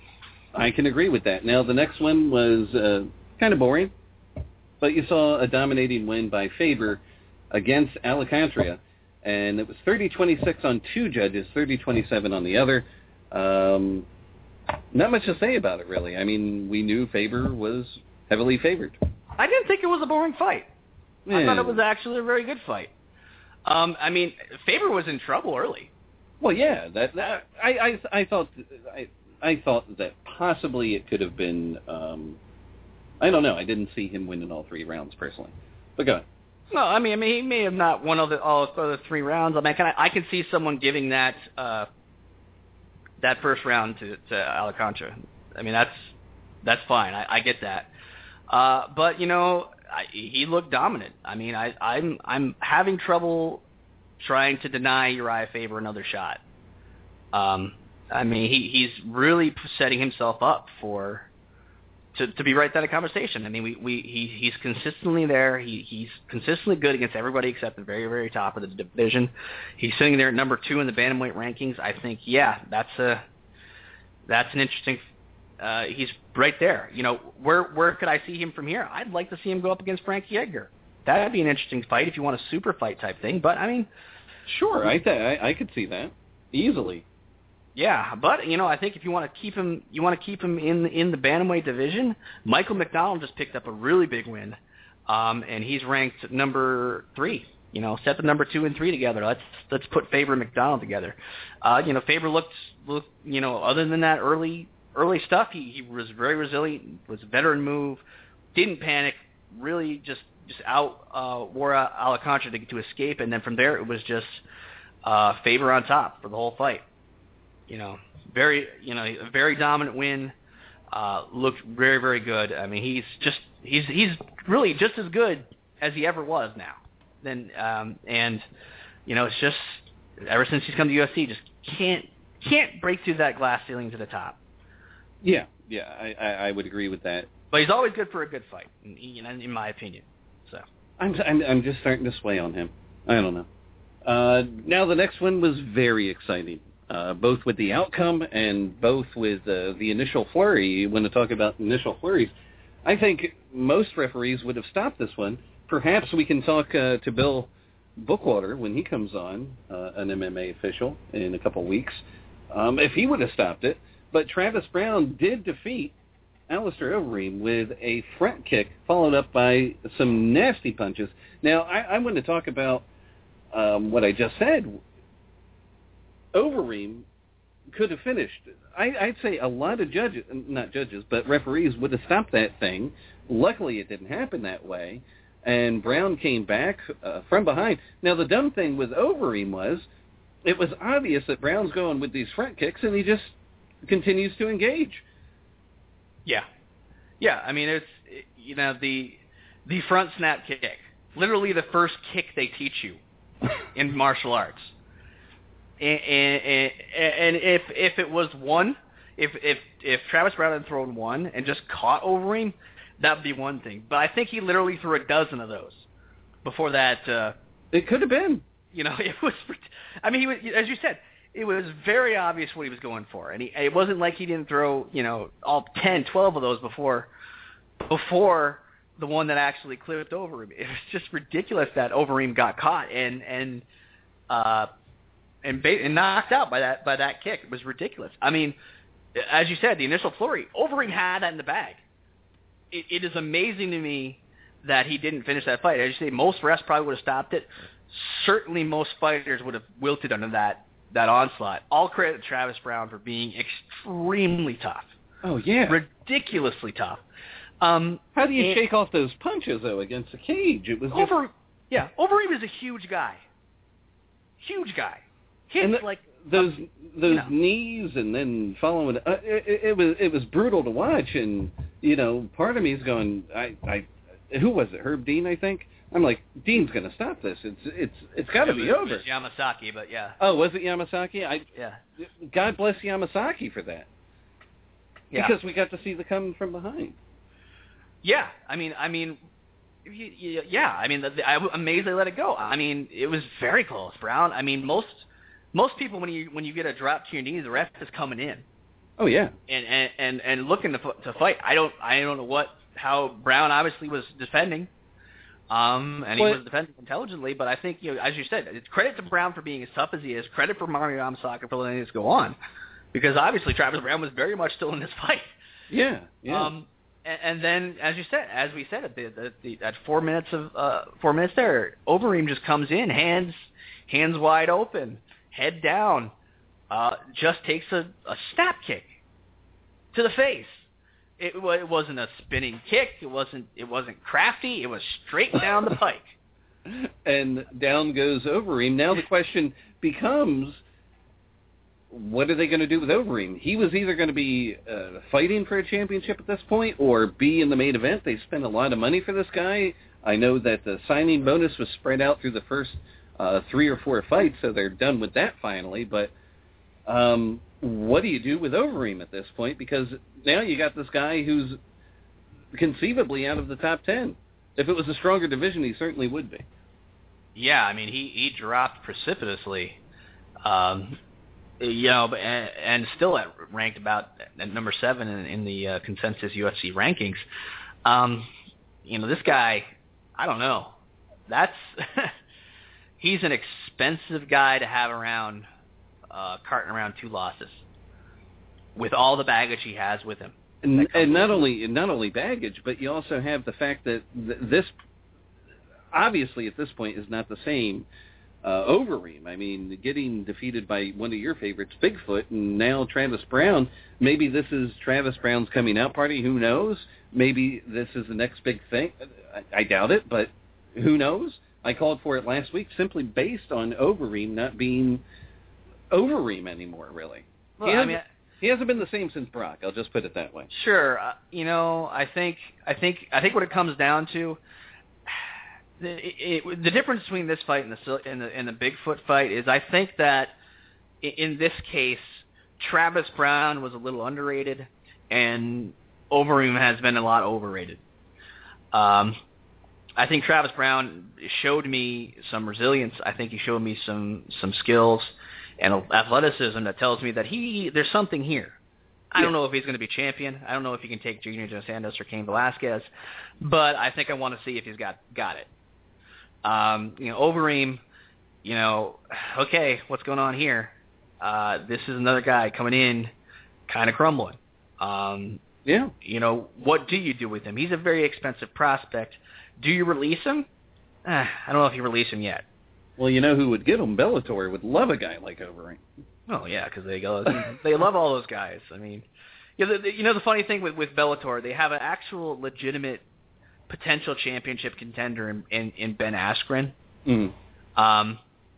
I can agree with that. Now, the next one was uh, kind of boring, but you saw a dominating win by Faber against Alcantara, and it was thirty twenty-six on two judges, thirty twenty-seven on the other. Um, not much to say about it, really. I mean, we knew Faber was heavily favored. I didn't think it was a boring fight. Yeah. I thought it was actually a very good fight. Um, I mean, Faber was in trouble early. Well, yeah, that, that I, I I thought I I thought that possibly it could have been. Um, I don't know. I didn't see him winning all three rounds personally. But go ahead. No, I mean, I mean, he may have not won all the all of the three rounds. I mean, can I, I can see someone giving that uh, that first round to to Alcantara. I mean, that's that's fine. I, I get that. Uh, but you know, I, he looked dominant. I mean, I, I'm I'm having trouble trying to deny Uriah Faber another shot. Um, I mean, he he's really setting himself up for. To, to be right there in the conversation. I mean, we, we he he's consistently there. He he's consistently good against everybody except the very very top of the division. He's sitting there at number two in the bantamweight rankings. I think yeah, that's a that's an interesting. Uh, he's right there. You know, where where could I see him from here? I'd like to see him go up against Frankie Edgar. That'd be an interesting fight if you want a super fight type thing. But I mean, sure, I th- I, I could see that easily. Yeah, but you know, I think if you want to keep him, you want to keep him in in the bantamweight division. Michael McDonald just picked up a really big win, um, and he's ranked number three. You know, set the number two and three together. Let's let's put Faber and McDonald together. Uh, you know, Faber looked looked. You know, other than that early early stuff, he he was very resilient. Was a veteran move, didn't panic. Really, just just out uh, wore out Alcantara to to escape, and then from there it was just uh, Faber on top for the whole fight. You know, very, you know, a very dominant win. Uh, looked very, very good. I mean, he's just, he's, he's really just as good as he ever was now. Then, um, and you know, it's just ever since he's come to U F C, just can't, can't break through that glass ceiling to the top. Yeah, yeah, I, I, I would agree with that. But he's always good for a good fight, in, in my opinion. So I'm, I'm, I'm just starting to sway on him. I don't know. Uh, now the next one was very exciting. Uh, both with the outcome and both with uh, the initial flurry. You want to talk about initial flurries. I think most referees would have stopped this one. Perhaps we can talk uh, to Bill Bookwater when he comes on, uh, an M M A official, in a couple weeks, um, if he would have stopped it. But Travis Browne did defeat Alistair Overeem with a front kick followed up by some nasty punches. Now, I, I want to talk about um, what I just said. Overeem could have finished. I, I'd say a lot of judges, not judges, but referees would have stopped that thing. Luckily, it didn't happen that way, and Browne came back uh, from behind. Now, the dumb thing with Overeem was it was obvious that Browne's going with these front kicks, and he just continues to engage. Yeah. Yeah, I mean, it's, you know, the the front snap kick, literally the first kick they teach you in martial arts. And, and, and if if it was one, if if if Travis Browne had thrown one and just caught Overeem, that would be one thing. But I think he literally threw a dozen of those before that. Uh, it could have been. You know, it was. I mean, he was, as you said, it was very obvious what he was going for, and he, it wasn't like he didn't throw, you know, all ten, twelve of those before before the one that actually clipped Overeem. It was just ridiculous that Overeem got caught and and. Uh, And, ba- and knocked out by that by that kick. It was ridiculous. I mean, as you said, the initial flurry, Overeem had that in the bag. It, it is amazing to me that he didn't finish that fight. As you say, most refs probably would have stopped it. Certainly most fighters would have wilted under that, that onslaught. All credit to Travis Browne for being extremely tough. Oh, yeah. Ridiculously tough. Um, How do you and, shake off those punches, though, against the cage? It was just... Over, yeah, Overeem is a huge guy. Huge guy. Hits and the, like those uh, those you know. knees and then following uh, it, it was it was brutal to watch, and you know part of me is going I I who was it Herb Dean I think I'm like Dean's going to stop this it's it's it's got to be was, over. It was Yamasaki, but yeah. Oh, was it Yamasaki? I yeah. God bless Yamasaki for that. Yeah. Because we got to see the coming from behind. Yeah, I mean I mean. Yeah, I mean, I'm amazed they let it go. I mean, it was very close, Browne. I mean, most most people when you when you get a drop to your knees, the ref is coming in. Oh yeah. And and and, and looking to to fight. I don't I don't know what how Browne obviously was defending, um, and he well, was defending intelligently. But I think you know, as you said, it's credit to Browne for being as tough as he is. Credit for Mario Yamasaki for letting this go on, because obviously Travis Browne was very much still in this fight. Yeah. Yeah. Um, And then, as you said, as we said, at the, the, the, at four minutes of uh, four minutes there, Overeem just comes in, hands hands wide open, head down, uh, just takes a, a snap kick to the face. It, it wasn't a spinning kick. It wasn't. It wasn't crafty. It was straight down the pike. And down goes Overeem. Now the question becomes, what are they going to do with Overeem? He was either going to be uh, fighting for a championship at this point or be in the main event. They spent a lot of money for this guy. I know that the signing bonus was spread out through the first uh, three or four fights, so they're done with that finally. But um, what do you do with Overeem at this point? Because now you got this guy who's conceivably out of the top ten. If it was a stronger division, he certainly would be. Yeah, I mean, he, he dropped precipitously. Um You know, and, and still at, ranked about at number seven in, in the uh, consensus U F C rankings. Um, you know, this guy, I don't know. That's he's an expensive guy to have around, uh, carting around two losses, with all the baggage he has with him. And, and not only not only baggage, but you also have the fact that th- this obviously at this point is not the same. Uh, Overeem. I mean, getting defeated by one of your favorites, Bigfoot, and now Travis Brown. Maybe this is Travis Brown's coming out party. Who knows? Maybe this is the next big thing. I, I doubt it, but who knows? I called for it last week simply based on Overeem not being Overeem anymore, really. Well, he, I hasn't, mean, he hasn't been the same since Brock. I'll just put it that way. Sure. Uh, you know, I think, I think, I think what it comes down to, The, it, the difference between this fight and the, and the and the Bigfoot fight is I think that in this case, Travis Brown was a little underrated, and Overeem has been a lot overrated. Um, I think Travis Brown showed me some resilience. I think he showed me some some skills and athleticism that tells me that he there's something here. I don't know if he's going to be champion. I don't know if he can take Junior Dos Santos or Cain Velasquez, but I think I want to see if he's got got it. Um, you know, Overeem, you know, okay, what's going on here? Uh, this is another guy coming in kind of crumbling. Um, yeah. You know, what do you do with him? He's a very expensive prospect. Do you release him? Eh, I don't know if you release him yet. Well, you know who would get him? Bellator would love a guy like Overeem. Oh, yeah, because they go, they love all those guys. I mean, you know, the, you know, the funny thing with, with Bellator, they have an actual legitimate potential championship contender in, in, in Ben Askren, mm. um,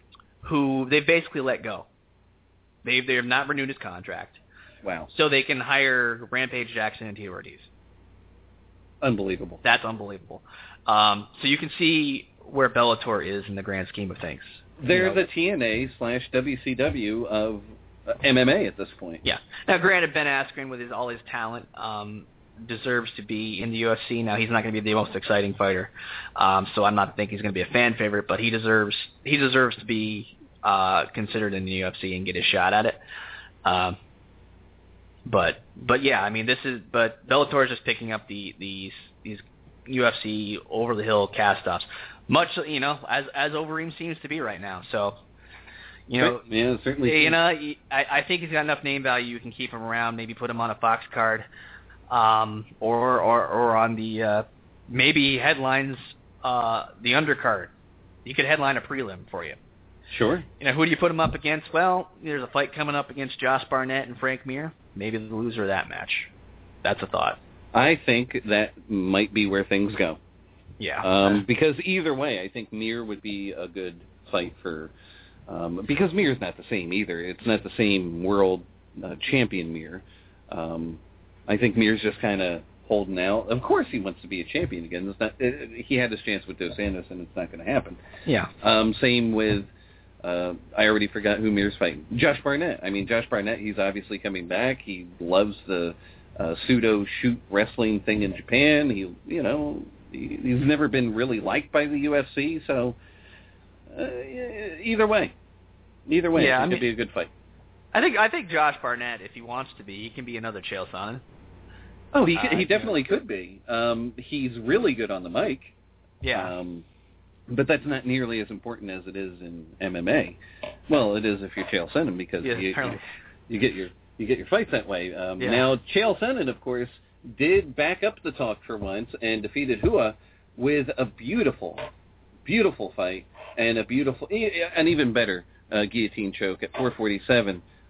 who they basically let go. They they have not renewed his contract. Wow. So they can hire Rampage Jackson and Tito Ortiz. Unbelievable. That's unbelievable. Um, so you can see where Bellator is in the grand scheme of things. They're you know, the T N A slash W C W of uh, M M A at this point. Yeah. Now, granted, Ben Askren, with his all his talent, um, deserves to be in the U F C. Now, he's not going to be the most exciting fighter, um, so I'm not thinking he's going to be a fan favorite, but he deserves he deserves to be uh, considered in the U F C and get his shot at it. Um, but but yeah, I mean, this is but Bellator is just picking up the these these U F C over the hill cast-offs, much you know as as Overeem seems to be right now. So. You know, yeah, certainly. You know, I, I think he's got enough name value. You can keep him around. Maybe put him on a Fox card, um, or or or on the uh, maybe headlines uh, the undercard. You could headline a prelim for you. Sure. You know, who do you put him up against? Well, there's a fight coming up against Josh Barnett and Frank Mir. Maybe the loser of that match. That's a thought. I think that might be where things go. Yeah. Um, because either way, I think Mir would be a good fight for. Um, because Mir's not the same either. It's not the same world uh, champion Mir. Um, I think Mir's just kind of holding out. Of course he wants to be a champion again. It's not, it, he had his chance with Dos Santos, and it's not going to happen. Yeah. Um, same with, uh, I already forgot who Mir's fighting. Josh Barnett. I mean, Josh Barnett, he's obviously coming back. He loves the uh, pseudo-shoot wrestling thing in Japan. He, you know, he, he's never been really liked by the U F C, so... Uh, either way, either way, yeah, it I mean, could be a good fight. I think I think Josh Barnett, if he wants to be, he can be another Chael Sonnen. Oh, he could, uh, he definitely you know. could be. Um, he's really good on the mic. Yeah. Um, but that's not nearly as important as it is in M M A. Well, it is if you're Chael Sonnen because yeah, you, you, you get your you get your fights that way. Um, yeah. Now, Chael Sonnen, of course, did back up the talk for once and defeated Hua with a beautiful, beautiful fight. And a beautiful, an even better uh, guillotine choke at four forty-seven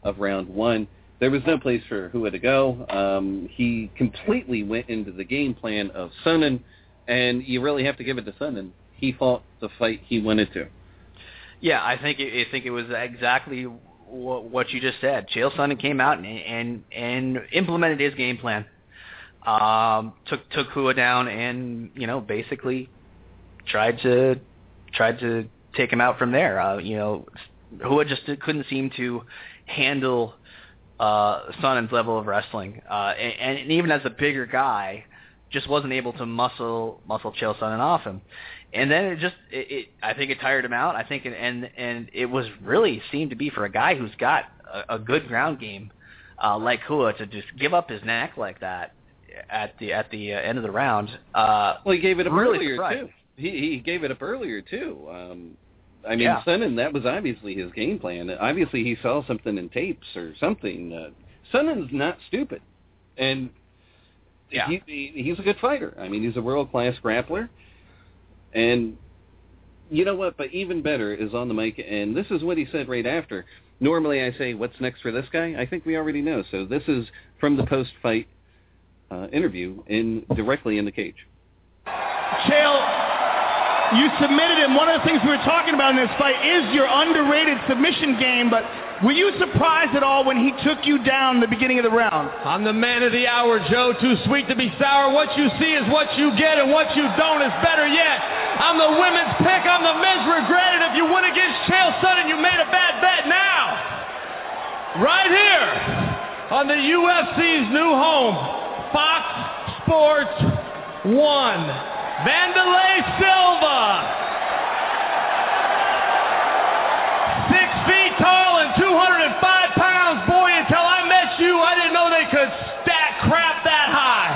of round one. There was no place for Hua to go. Um, he completely went into the game plan of Sonnen, and you really have to give it to Sonnen. He fought the fight he wanted to. Yeah, I think it, I think it was exactly what, what you just said. Chael Sonnen came out and and, and implemented his game plan. Um, took took Hua down and you know basically tried to tried to take him out from there. Uh, you know, Hua just couldn't seem to handle uh, Sonnen's level of wrestling, uh, and, and even as a bigger guy, just wasn't able to muscle muscle Chael Sonnen off him. And then it just, it, it, I think it tired him out. I think, it, and and it was really seemed to be for a guy who's got a, a good ground game uh, like Hua to just give up his neck like that at the at the uh, end of the round. Uh, well, he gave it up really earlier surprised. too. He he gave it up earlier too. Um, I mean, Yeah. Sonnen, that was obviously his game plan. Obviously, he saw something in tapes or something. Uh, Sonnen's not stupid, and Yeah. he, he he's a good fighter. I mean, he's a world class grappler. And you know what? But even better is on the mic, and this is what he said right after. Normally I say, what's next for this guy? I think we already know. So this is from the post-fight uh, interview in directly in the cage. Chael, you submitted him. One of the things we were talking about in this fight is your underrated submission game, but were you surprised at all when he took you down in the beginning of the round? I'm the man of the hour, Joe. Too sweet to be sour. What you see is what you get, and what you don't is better yet. I'm the women's pick. I'm the men's regret. And if you win against Chael Sonnen, you made a bad bet now. Right here on the U F C's new home, Fox Sports one. Vanderlei Silva. Six feet tall and two hundred five pounds. Boy, until I met you, I didn't know they could stack crap that high.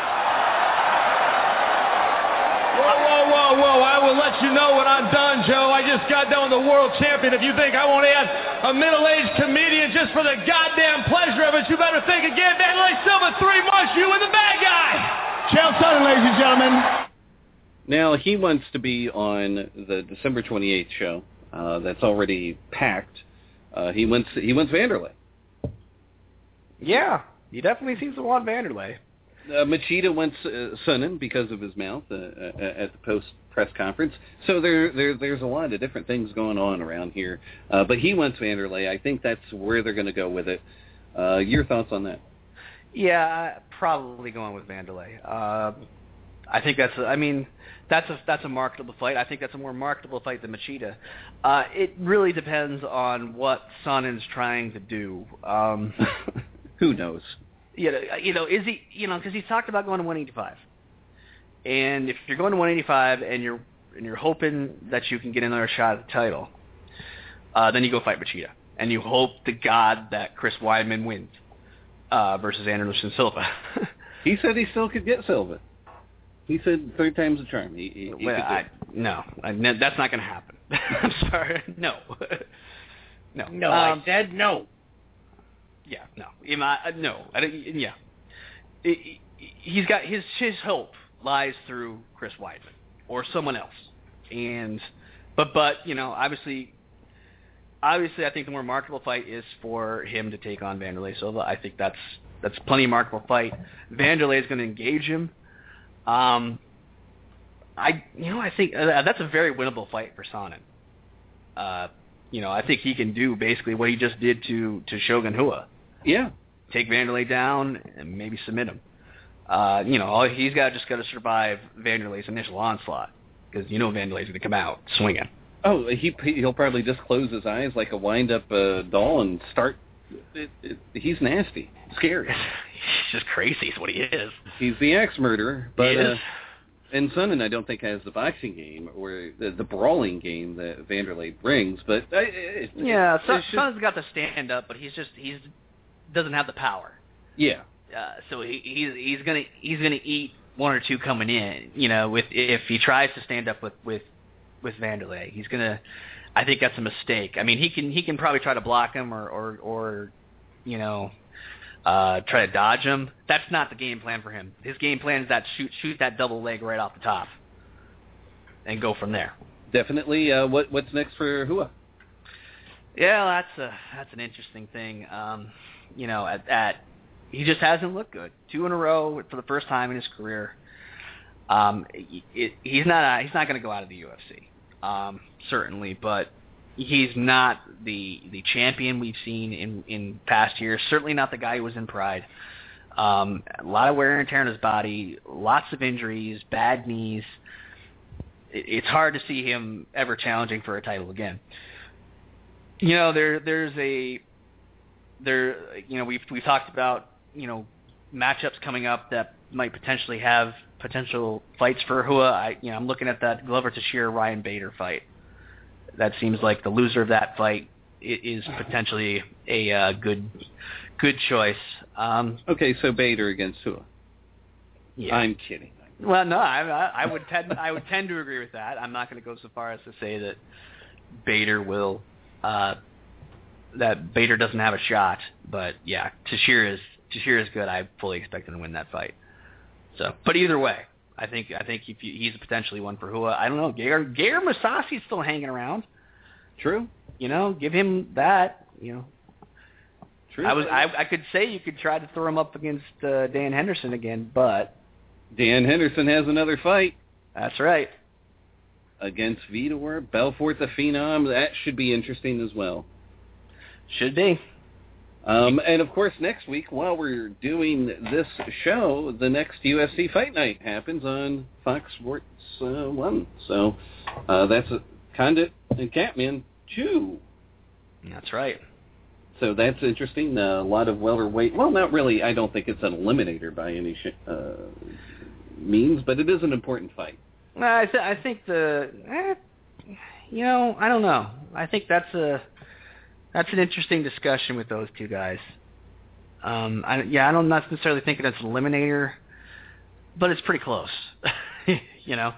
Whoa, whoa, whoa, whoa. I will let you know when I'm done, Joe. I just got done with the world champion. If you think I won't add a middle-aged comedian just for the goddamn pleasure of it, you better think again. Vanderlei Silva, three months, you and the bad guy. Chael Sonnen, ladies and gentlemen. Now, he wants to be on the December twenty-eighth show. Uh, that's already packed. Uh, he wants he wants Vanderlei. Yeah, he definitely seems to want Vanderlei. Uh, Machida wants uh, Sonnen because of his mouth uh, at the post-press conference. So there, there, there's a lot of different things going on around here. Uh, but he wants Vanderlei. I think that's where they're going to go with it. Uh, your thoughts on that? Yeah, probably going with Vanderlei. Uh, I think that's. A, I mean, that's a that's a marketable fight. I think that's a more marketable fight than Machida. Uh, it really depends on what Sonnen's trying to do. Um, Who knows? You know, you know, is he? You know, because he's talked about going to one eighty-five. And if you're going to one eighty-five and you're and you're hoping that you can get another shot at the title, uh, then you go fight Machida, and you hope to God that Chris Weidman wins uh, versus Anderson Silva. He said he still could get Silva. He said third time's a charm. He, he, he well, could do I, it. no, I, no, that's not going to happen. I'm sorry. No. no. No, Um, I said no. Yeah, no. Am I, uh, no. I don't, yeah. It, it, he's got his his hope lies through Chris Weidman or someone else. And but but, you know, obviously obviously I think the more marketable fight is for him to take on Vanderlei Silva. I think that's that's plenty of marketable fight. Vanderlei is going to engage him. Um I you know, I think uh, that's a very winnable fight for Sonnen. Uh You know, I think he can do basically what he just did to, to Shogun Rua. Yeah. Take Vanderlei down and maybe submit him. Uh, you know, all, he's got just got to survive Vanderlei's initial onslaught because you know Vanderlei's going to come out swinging. Oh, he he'll probably just close his eyes like a wind-up uh, doll and start. It, it, he's nasty, scary. He's just crazy. Is what he is. He's the axe-murderer, but he is. Uh, and Sonnen, I don't think, has the boxing game or the, the brawling game that Vanderlei brings. But uh, it, yeah, it, Son, it should, Sonnen's got the stand up, but he's just he's doesn't have the power. Yeah. Uh, so he, he's he's gonna he's gonna eat one or two coming in. You know, with if he tries to stand up with with with Vanderlei, he's gonna. I think that's a mistake. I mean, he can he can probably try to block him or or, or you know. Uh, try to dodge him. That's not the game plan for him. His game plan is that shoot shoot that double leg right off the top, and go from there. Definitely. Uh, what what's next for Rua? Yeah, that's a that's an interesting thing. Um, you know, at, at he just hasn't looked good. Two in a row for the first time in his career. Um, it, it, he's not he's not going to go out of the U F C, um, certainly, but he's not the the champion we've seen in, in past years. Certainly not the guy who was in Pride. Um, a lot of wear and tear on his body, lots of injuries, bad knees. It, it's hard to see him ever challenging for a title again. You know, there there's a there you know we've we've talked about you know matchups coming up that might potentially have potential fights for Rua. I you know I'm looking at that Glover Teixeira Ryan Bader fight. That seems like the loser of that fight is potentially a uh, good good choice. Um, okay, so Bader against Rua. Yeah. I'm kidding. Well, no, I, I would tend I would tend to agree with that. I'm not going to go so far as to say that Bader will. Uh, that Bader doesn't have a shot, but yeah, Teixeira is Teixeira is good. I fully expect him to win that fight. So, but either way, I think I think if you, he's potentially one for Rua. I don't know. Gegard Gegard Mousasi's still hanging around. True. You know, give him that. You know. True. I was I, I could say you could try to throw him up against uh, Dan Henderson again, but Dan Henderson has another fight. That's right. Against Vitor Belfort, the Phenom. That should be interesting as well. Should be. Um, and, of course, next week, while we're doing this show, the next U F C Fight Night happens on Fox Sports uh, one. So uh, that's a Condit and Catman two. That's right. So that's interesting. Uh, a lot of welterweight. Well, not really. I don't think it's an eliminator by any sh- uh, means, but it is an important fight. I, th- I think the, eh, you know, I don't know. I think that's a that's an interesting discussion with those two guys. Um, I, yeah, I don't not necessarily think it's an eliminator, but it's pretty close. you know,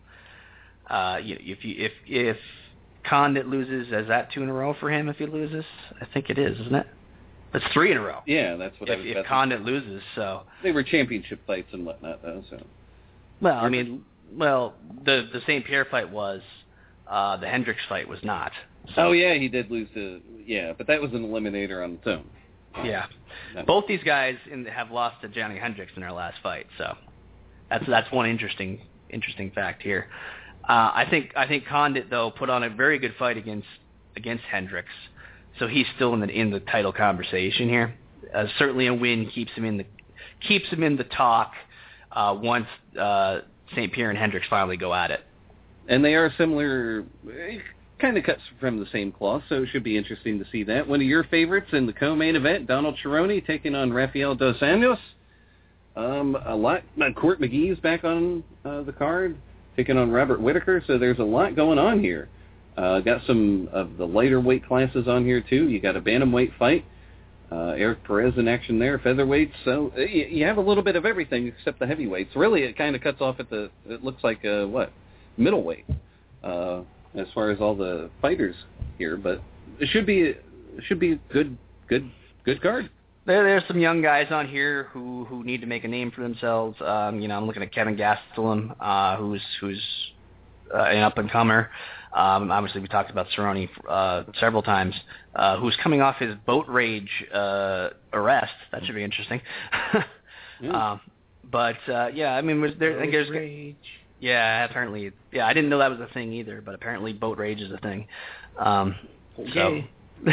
uh, if you if if Condit loses, is that two in a row for him? If he loses, I think it is, isn't it? It's three in a row. Yeah, that's what if, I was. If Condit loses, so they were championship fights and whatnot, though. So, well, I mean. Well, the the Saint Pierre fight was. Uh, the Hendricks fight was not. So. Oh, yeah, he did lose to... Yeah, but that was an eliminator on its own. Yeah. No. Both these guys in, have lost to Johnny Hendricks in their last fight, so that's that's one interesting interesting fact here. Uh, I think I think Condit, though, put on a very good fight against against Hendricks, so he's still in the in the title conversation here. Uh, certainly a win keeps him in the keeps him in the talk uh, once... Uh, Saint Pierre and Hendricks finally go at it. And they are similar, kind of cuts from the same cloth, so it should be interesting to see that. One of your favorites in the co-main event, Donald Cerrone taking on Rafael Dos Anjos. Um, a lot, uh, Court McGee's back on uh, the card, taking on Robert Whittaker, so there's a lot going on here. Uh, got some of the lighter weight classes on here, too. You got a bantamweight fight. Uh, Eric Perez in action there, featherweights. So uh, you, you have a little bit of everything except the heavyweights. Really, it kind of cuts off at the, it looks like, uh, what, middleweight uh, as far as all the fighters here. But it should be it should be a good, good, good card. There, there's some young guys on here who, who need to make a name for themselves. Um, you know, I'm looking at Kevin Gastelum, uh, who's who's uh, an up-and-comer. Um, obviously, we talked about Cerrone uh, several times, uh, who's coming off his boat rage uh, arrest. That should be interesting. yeah. um, but, uh, yeah, I mean, was there, I think there's... Rage. Yeah, apparently. Yeah, I didn't know that was a thing either, but apparently boat rage is a thing. Um, okay. So,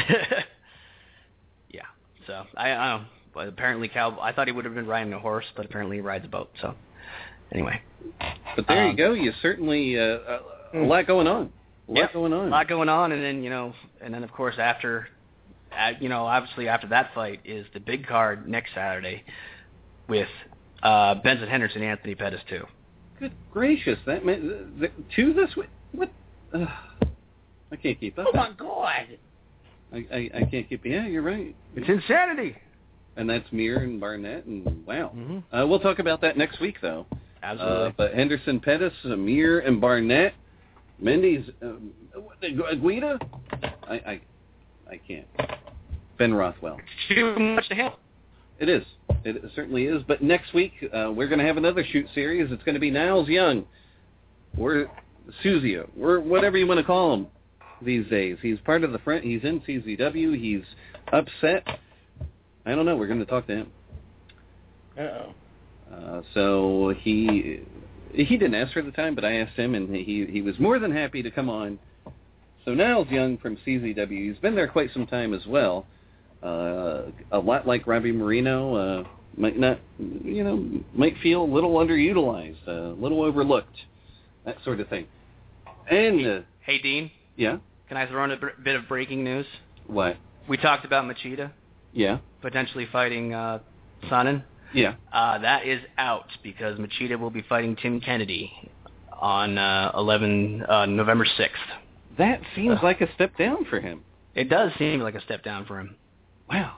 yeah. So, I, I don't know. But apparently, Cow. I thought he would have been riding a horse, but apparently he rides a boat. So, anyway. But there um, you go. You certainly... Uh, a, a lot going on. A lot yeah, going on. A lot going on, and then, you know, and then, of course, after, uh, you know, obviously after that fight is the big card next Saturday with uh, Benson Henderson and Anthony Pettis, too. Good gracious. That meant, the, two this week? What? Uh, I can't keep up. Oh, my God. I, I, I can't keep... Yeah, you're right. It's insanity. And that's Mir and Barnett, and wow. Mm-hmm. Uh, we'll talk about that next week, though. Absolutely. Uh, but Henderson, Pettis, Mir, and Barnett... Mendes, um, Guida? I, I I can't. Ben Rothwell. Too much to handle. It is. It certainly is. But next week, uh, we're going to have another shoot series. It's going to be Niles Young or Suzio or whatever you want to call him. these days. He's part of the front. He's in C Z W. He's upset. I don't know. We're going to talk to him. Uh-oh. Uh, so he he didn't ask for the time, but I asked him, and he he was more than happy to come on. So Niles Young from C Z W, he's been there quite some time as well. Uh, a lot like Robbie Marino, uh, might not, you know, might feel a little underutilized, a little overlooked, that sort of thing. And uh, hey, Dean. Yeah. Can I throw in a b- bit of breaking news? What? We talked about Machida. Yeah. Potentially fighting uh, Sonnen. Yeah. Uh, that is out because Machida will be fighting Tim Kennedy on uh, eleven uh, November sixth. That seems uh, like a step down for him. It does seem like a step down for him. Wow.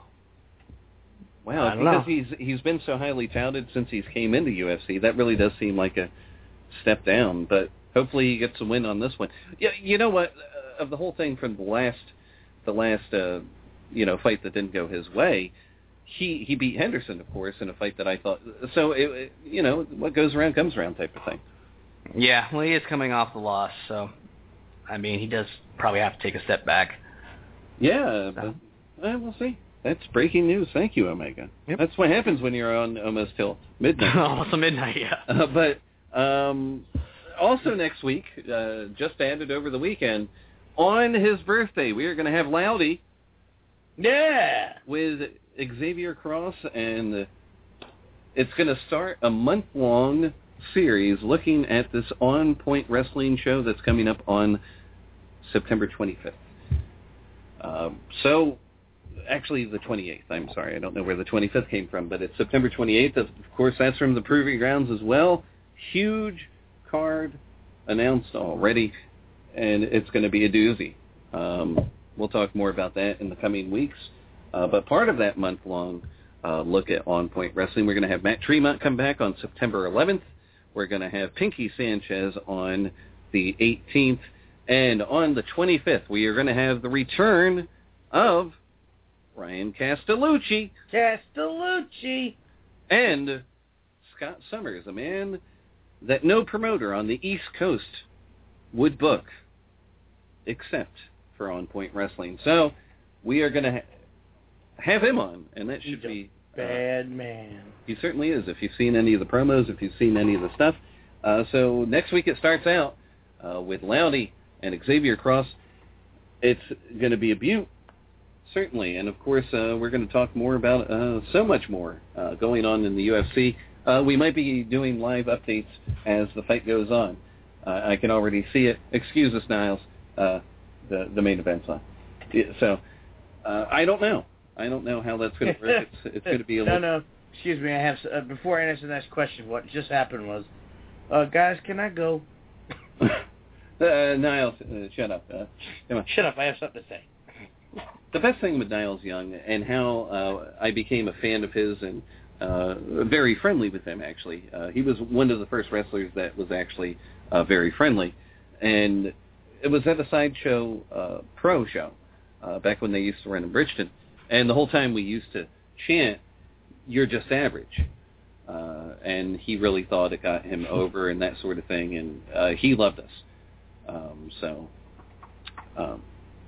Wow, I don't because know. he's he's been so highly touted since he's came into U F C. That really does seem like a step down, but hopefully he gets a win on this one. Yeah, you know what? Uh, of the whole thing from the last the last uh, you know fight that didn't go his way, he he beat Henderson, of course, in a fight that I thought. So it, it, you know, what goes around comes around type of thing. Yeah, well, he is coming off the loss, so I mean, he does probably have to take a step back. Yeah, so. but uh, we'll see. That's breaking news. Thank you, Omega. Yep. That's what happens when you're on almost till midnight. Almost midnight, yeah. Uh, but um, also next week, uh, just added over the weekend, on his birthday, we are going to have Loudy. Yeah. With Xavier Cross, and it's going to start a month-long series looking at this On Point Wrestling show that's coming up on September twenty-fifth. Um, so... Actually, the twenty-eighth. I'm sorry. I don't know where the twenty-fifth came from, but it's September twenty-eighth. Of course, that's from the Proving Grounds as well. Huge card announced already, and it's going to be a doozy. Um, we'll talk more about that in the coming weeks. Uh, but part of that month-long uh, look at On Point Wrestling, we're going to have Matt Tremont come back on September eleventh. We're going to have Pinky Sanchez on the eighteenth. And on the twenty-fifth, we are going to have the return of Ryan Castellucci. Castellucci. And Scott Summers, a man that no promoter on the East Coast would book except for On Point Wrestling. So we are going to ha- have him on, and that should He's be... a bad uh, man. He certainly is, if you've seen any of the promos, if you've seen any of the stuff. Uh, so next week it starts out uh, with Loudy and Xavier Cross. It's going to be a beaut. Certainly, and of course, uh, we're going to talk more about uh, so much more uh, going on in the U F C. Uh, we might be doing live updates as the fight goes on. Uh, I can already see it. Excuse us, Niles. Uh, the the main event's on. Yeah, so uh, I don't know. I don't know how that's going to work. It's, it's going to be a no, little... no. Excuse me. I have uh, before I answer the next question. What just happened was, uh, guys, can I go? uh, Niles, uh, shut up. Uh, come on. Shut up. I have something to say. The best thing with Niles Young and how uh, I became a fan of his and uh, very friendly with him, actually. Uh, he was one of the first wrestlers that was actually uh, very friendly. And it was at a Sideshow uh, Pro show uh, back when they used to run in Bridgeton. And the whole time we used to chant, "You're just average." Uh, and he really thought it got him over and that sort of thing. And uh, he loved us. Um, so... Um,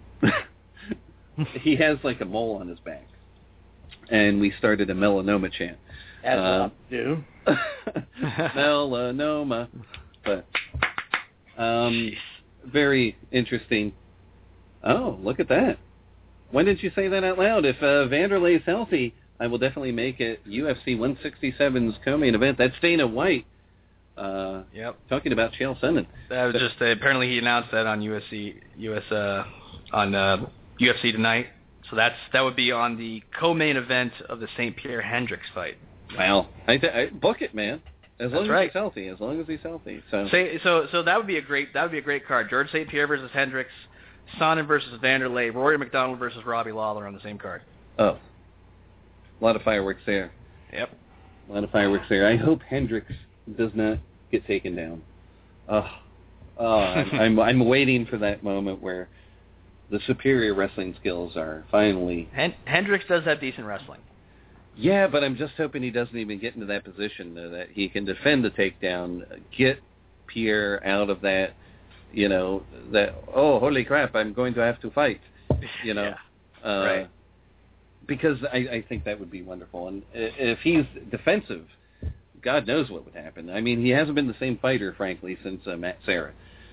he has like a mole on his back, and we started a melanoma chant. As uh, do. Melanoma, but um, very interesting. Oh, look at that! When did you say that out loud? If uh, Vanderlei is healthy, I will definitely make it U F C one sixty-seven's co-main event. That's Dana White. Uh, yep. Talking about Chael Sonnen. That was just uh, apparently he announced that on U F C U S uh, on. Uh, U F C tonight, so that's that would be on the co-main event of the Saint Pierre Hendricks fight. Wow, I, th- I book it, man. As long that's as right. he's healthy, as long as he's healthy. So, Say, so, so that would be a great that would be a great card. George Saint Pierre versus Hendricks, Sonnen versus Vanderlei, Rory McDonald versus Robbie Lawler on the same card. Oh, a lot of fireworks there. Yep, a lot of fireworks there. I hope Hendricks does not get taken down. Oh, oh I'm, I'm I'm waiting for that moment where the superior wrestling skills are finally... Hen- Hendricks does have decent wrestling. Yeah, but I'm just hoping he doesn't even get into that position, uh, that he can defend the takedown, get Pierre out of that, you know, that, oh, holy crap, I'm going to have to fight, you know. Yeah. Uh, right. Because I, I think that would be wonderful. And if he's defensive, God knows what would happen. I mean, he hasn't been the same fighter, frankly, since uh, Matt Serra.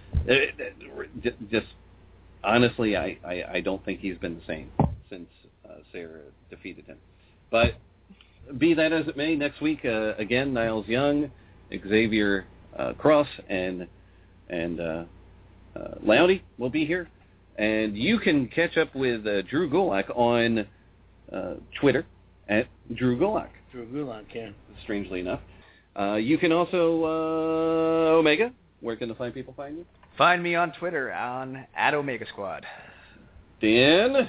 Just, honestly, I, I, I don't think he's been the same since uh, Serra defeated him. But be that as it may, next week, uh, again, Niles Young, Xavier uh, Cross, and and uh, uh, Loudy will be here. And you can catch up with uh, Drew Gulak on uh, Twitter at Drew Gulak. Drew Gulak, yeah. Strangely enough. Uh, you can also, uh, Omega, where can the fine people find you? Find me on Twitter on at Omega Squad. Dan?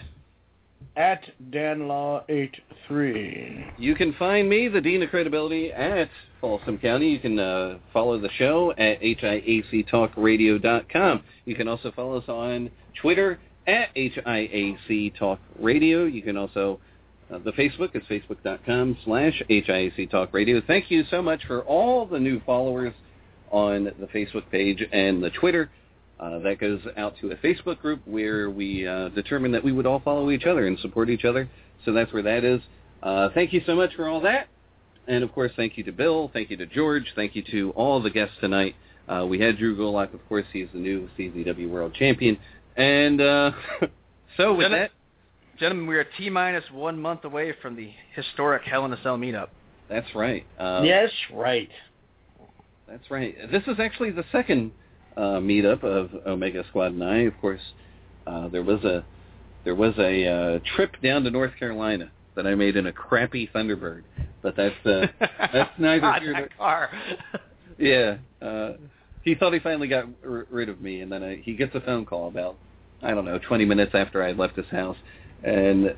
At DanLaw eighty-three. You can find me, the Dean of Credibility, at Folsom County. You can uh, follow the show at H I A C talk radio dot com. You can also follow us on Twitter at H I A C talk radio. You can also, uh, the Facebook is facebook dot com slash H I A C talk radio. Thank you so much for all the new followers on the Facebook page and the Twitter. Uh, that goes out to a Facebook group where we uh, determined that we would all follow each other and support each other. So that's where that is. Uh, thank you so much for all that. And, of course, thank you to Bill. Thank you to George. Thank you to all the guests tonight. Uh, we had Drew Gulak. Of course, he's the new C Z W World Champion. And uh, so with Gentlemen, that... Gentlemen, we are T-minus one month away from the historic Hell in a Cell meetup. That's right. Uh, yes, right. That's right. This is actually the second... Uh, meetup of Omega Squad and I. Of course, uh, there was a there was a uh, trip down to North Carolina that I made in a crappy Thunderbird, but that's uh, that's neither God, here that nor car. yeah. Uh, he thought he finally got r- rid of me, and then I, he gets a phone call about I don't know twenty minutes after I had left his house, and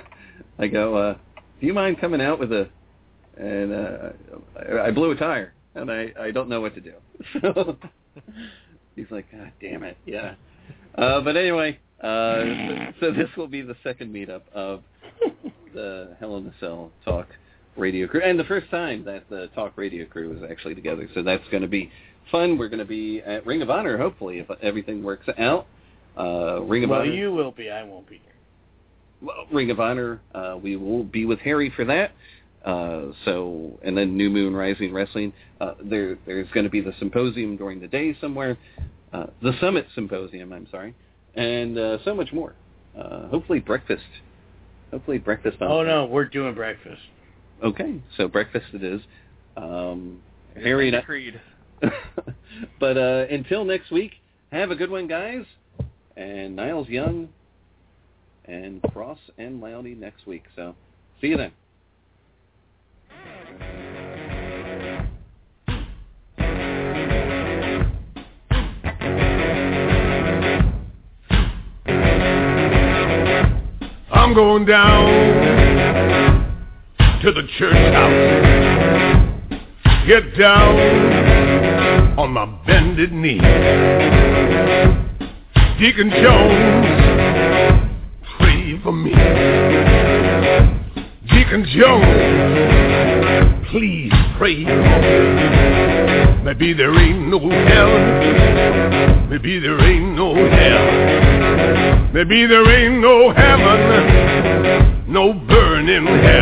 I go, uh, "Do you mind coming out with a?" And uh, I, I blew a tire, and I, I don't know what to do. So. He's like, God damn it, yeah. Uh, but anyway, uh, so, so this will be the second meetup of the Hell in a Cell Talk Radio Crew, and the first time that the Talk Radio Crew is actually together. So that's going to be fun. We're going to be at Ring of Honor, hopefully, if everything works out. Uh, Ring of well, Honor. Well, you will be. I won't be here. Well, Ring of Honor. Uh, we will be with Harry for that. Uh, so, and then New Moon Rising Wrestling. Uh, there, there's going to be the symposium during the day somewhere, uh, the Summit Symposium, I'm sorry, and uh, so much more. Uh, hopefully breakfast. Hopefully breakfast. On oh no, we're doing breakfast. Okay, so breakfast it is. Um, Harry and I. Creed. But uh, until next week, have a good one, guys. And Niles Young and Cross and Loudy next week. So, see you then. I'm going down to the church house, get down on my bended knee. Deacon Jones, pray for me. Deacon Jones, please pray for me. Maybe there ain't no hell, maybe there ain't no hell. Maybe there ain't no heaven, no burning hell.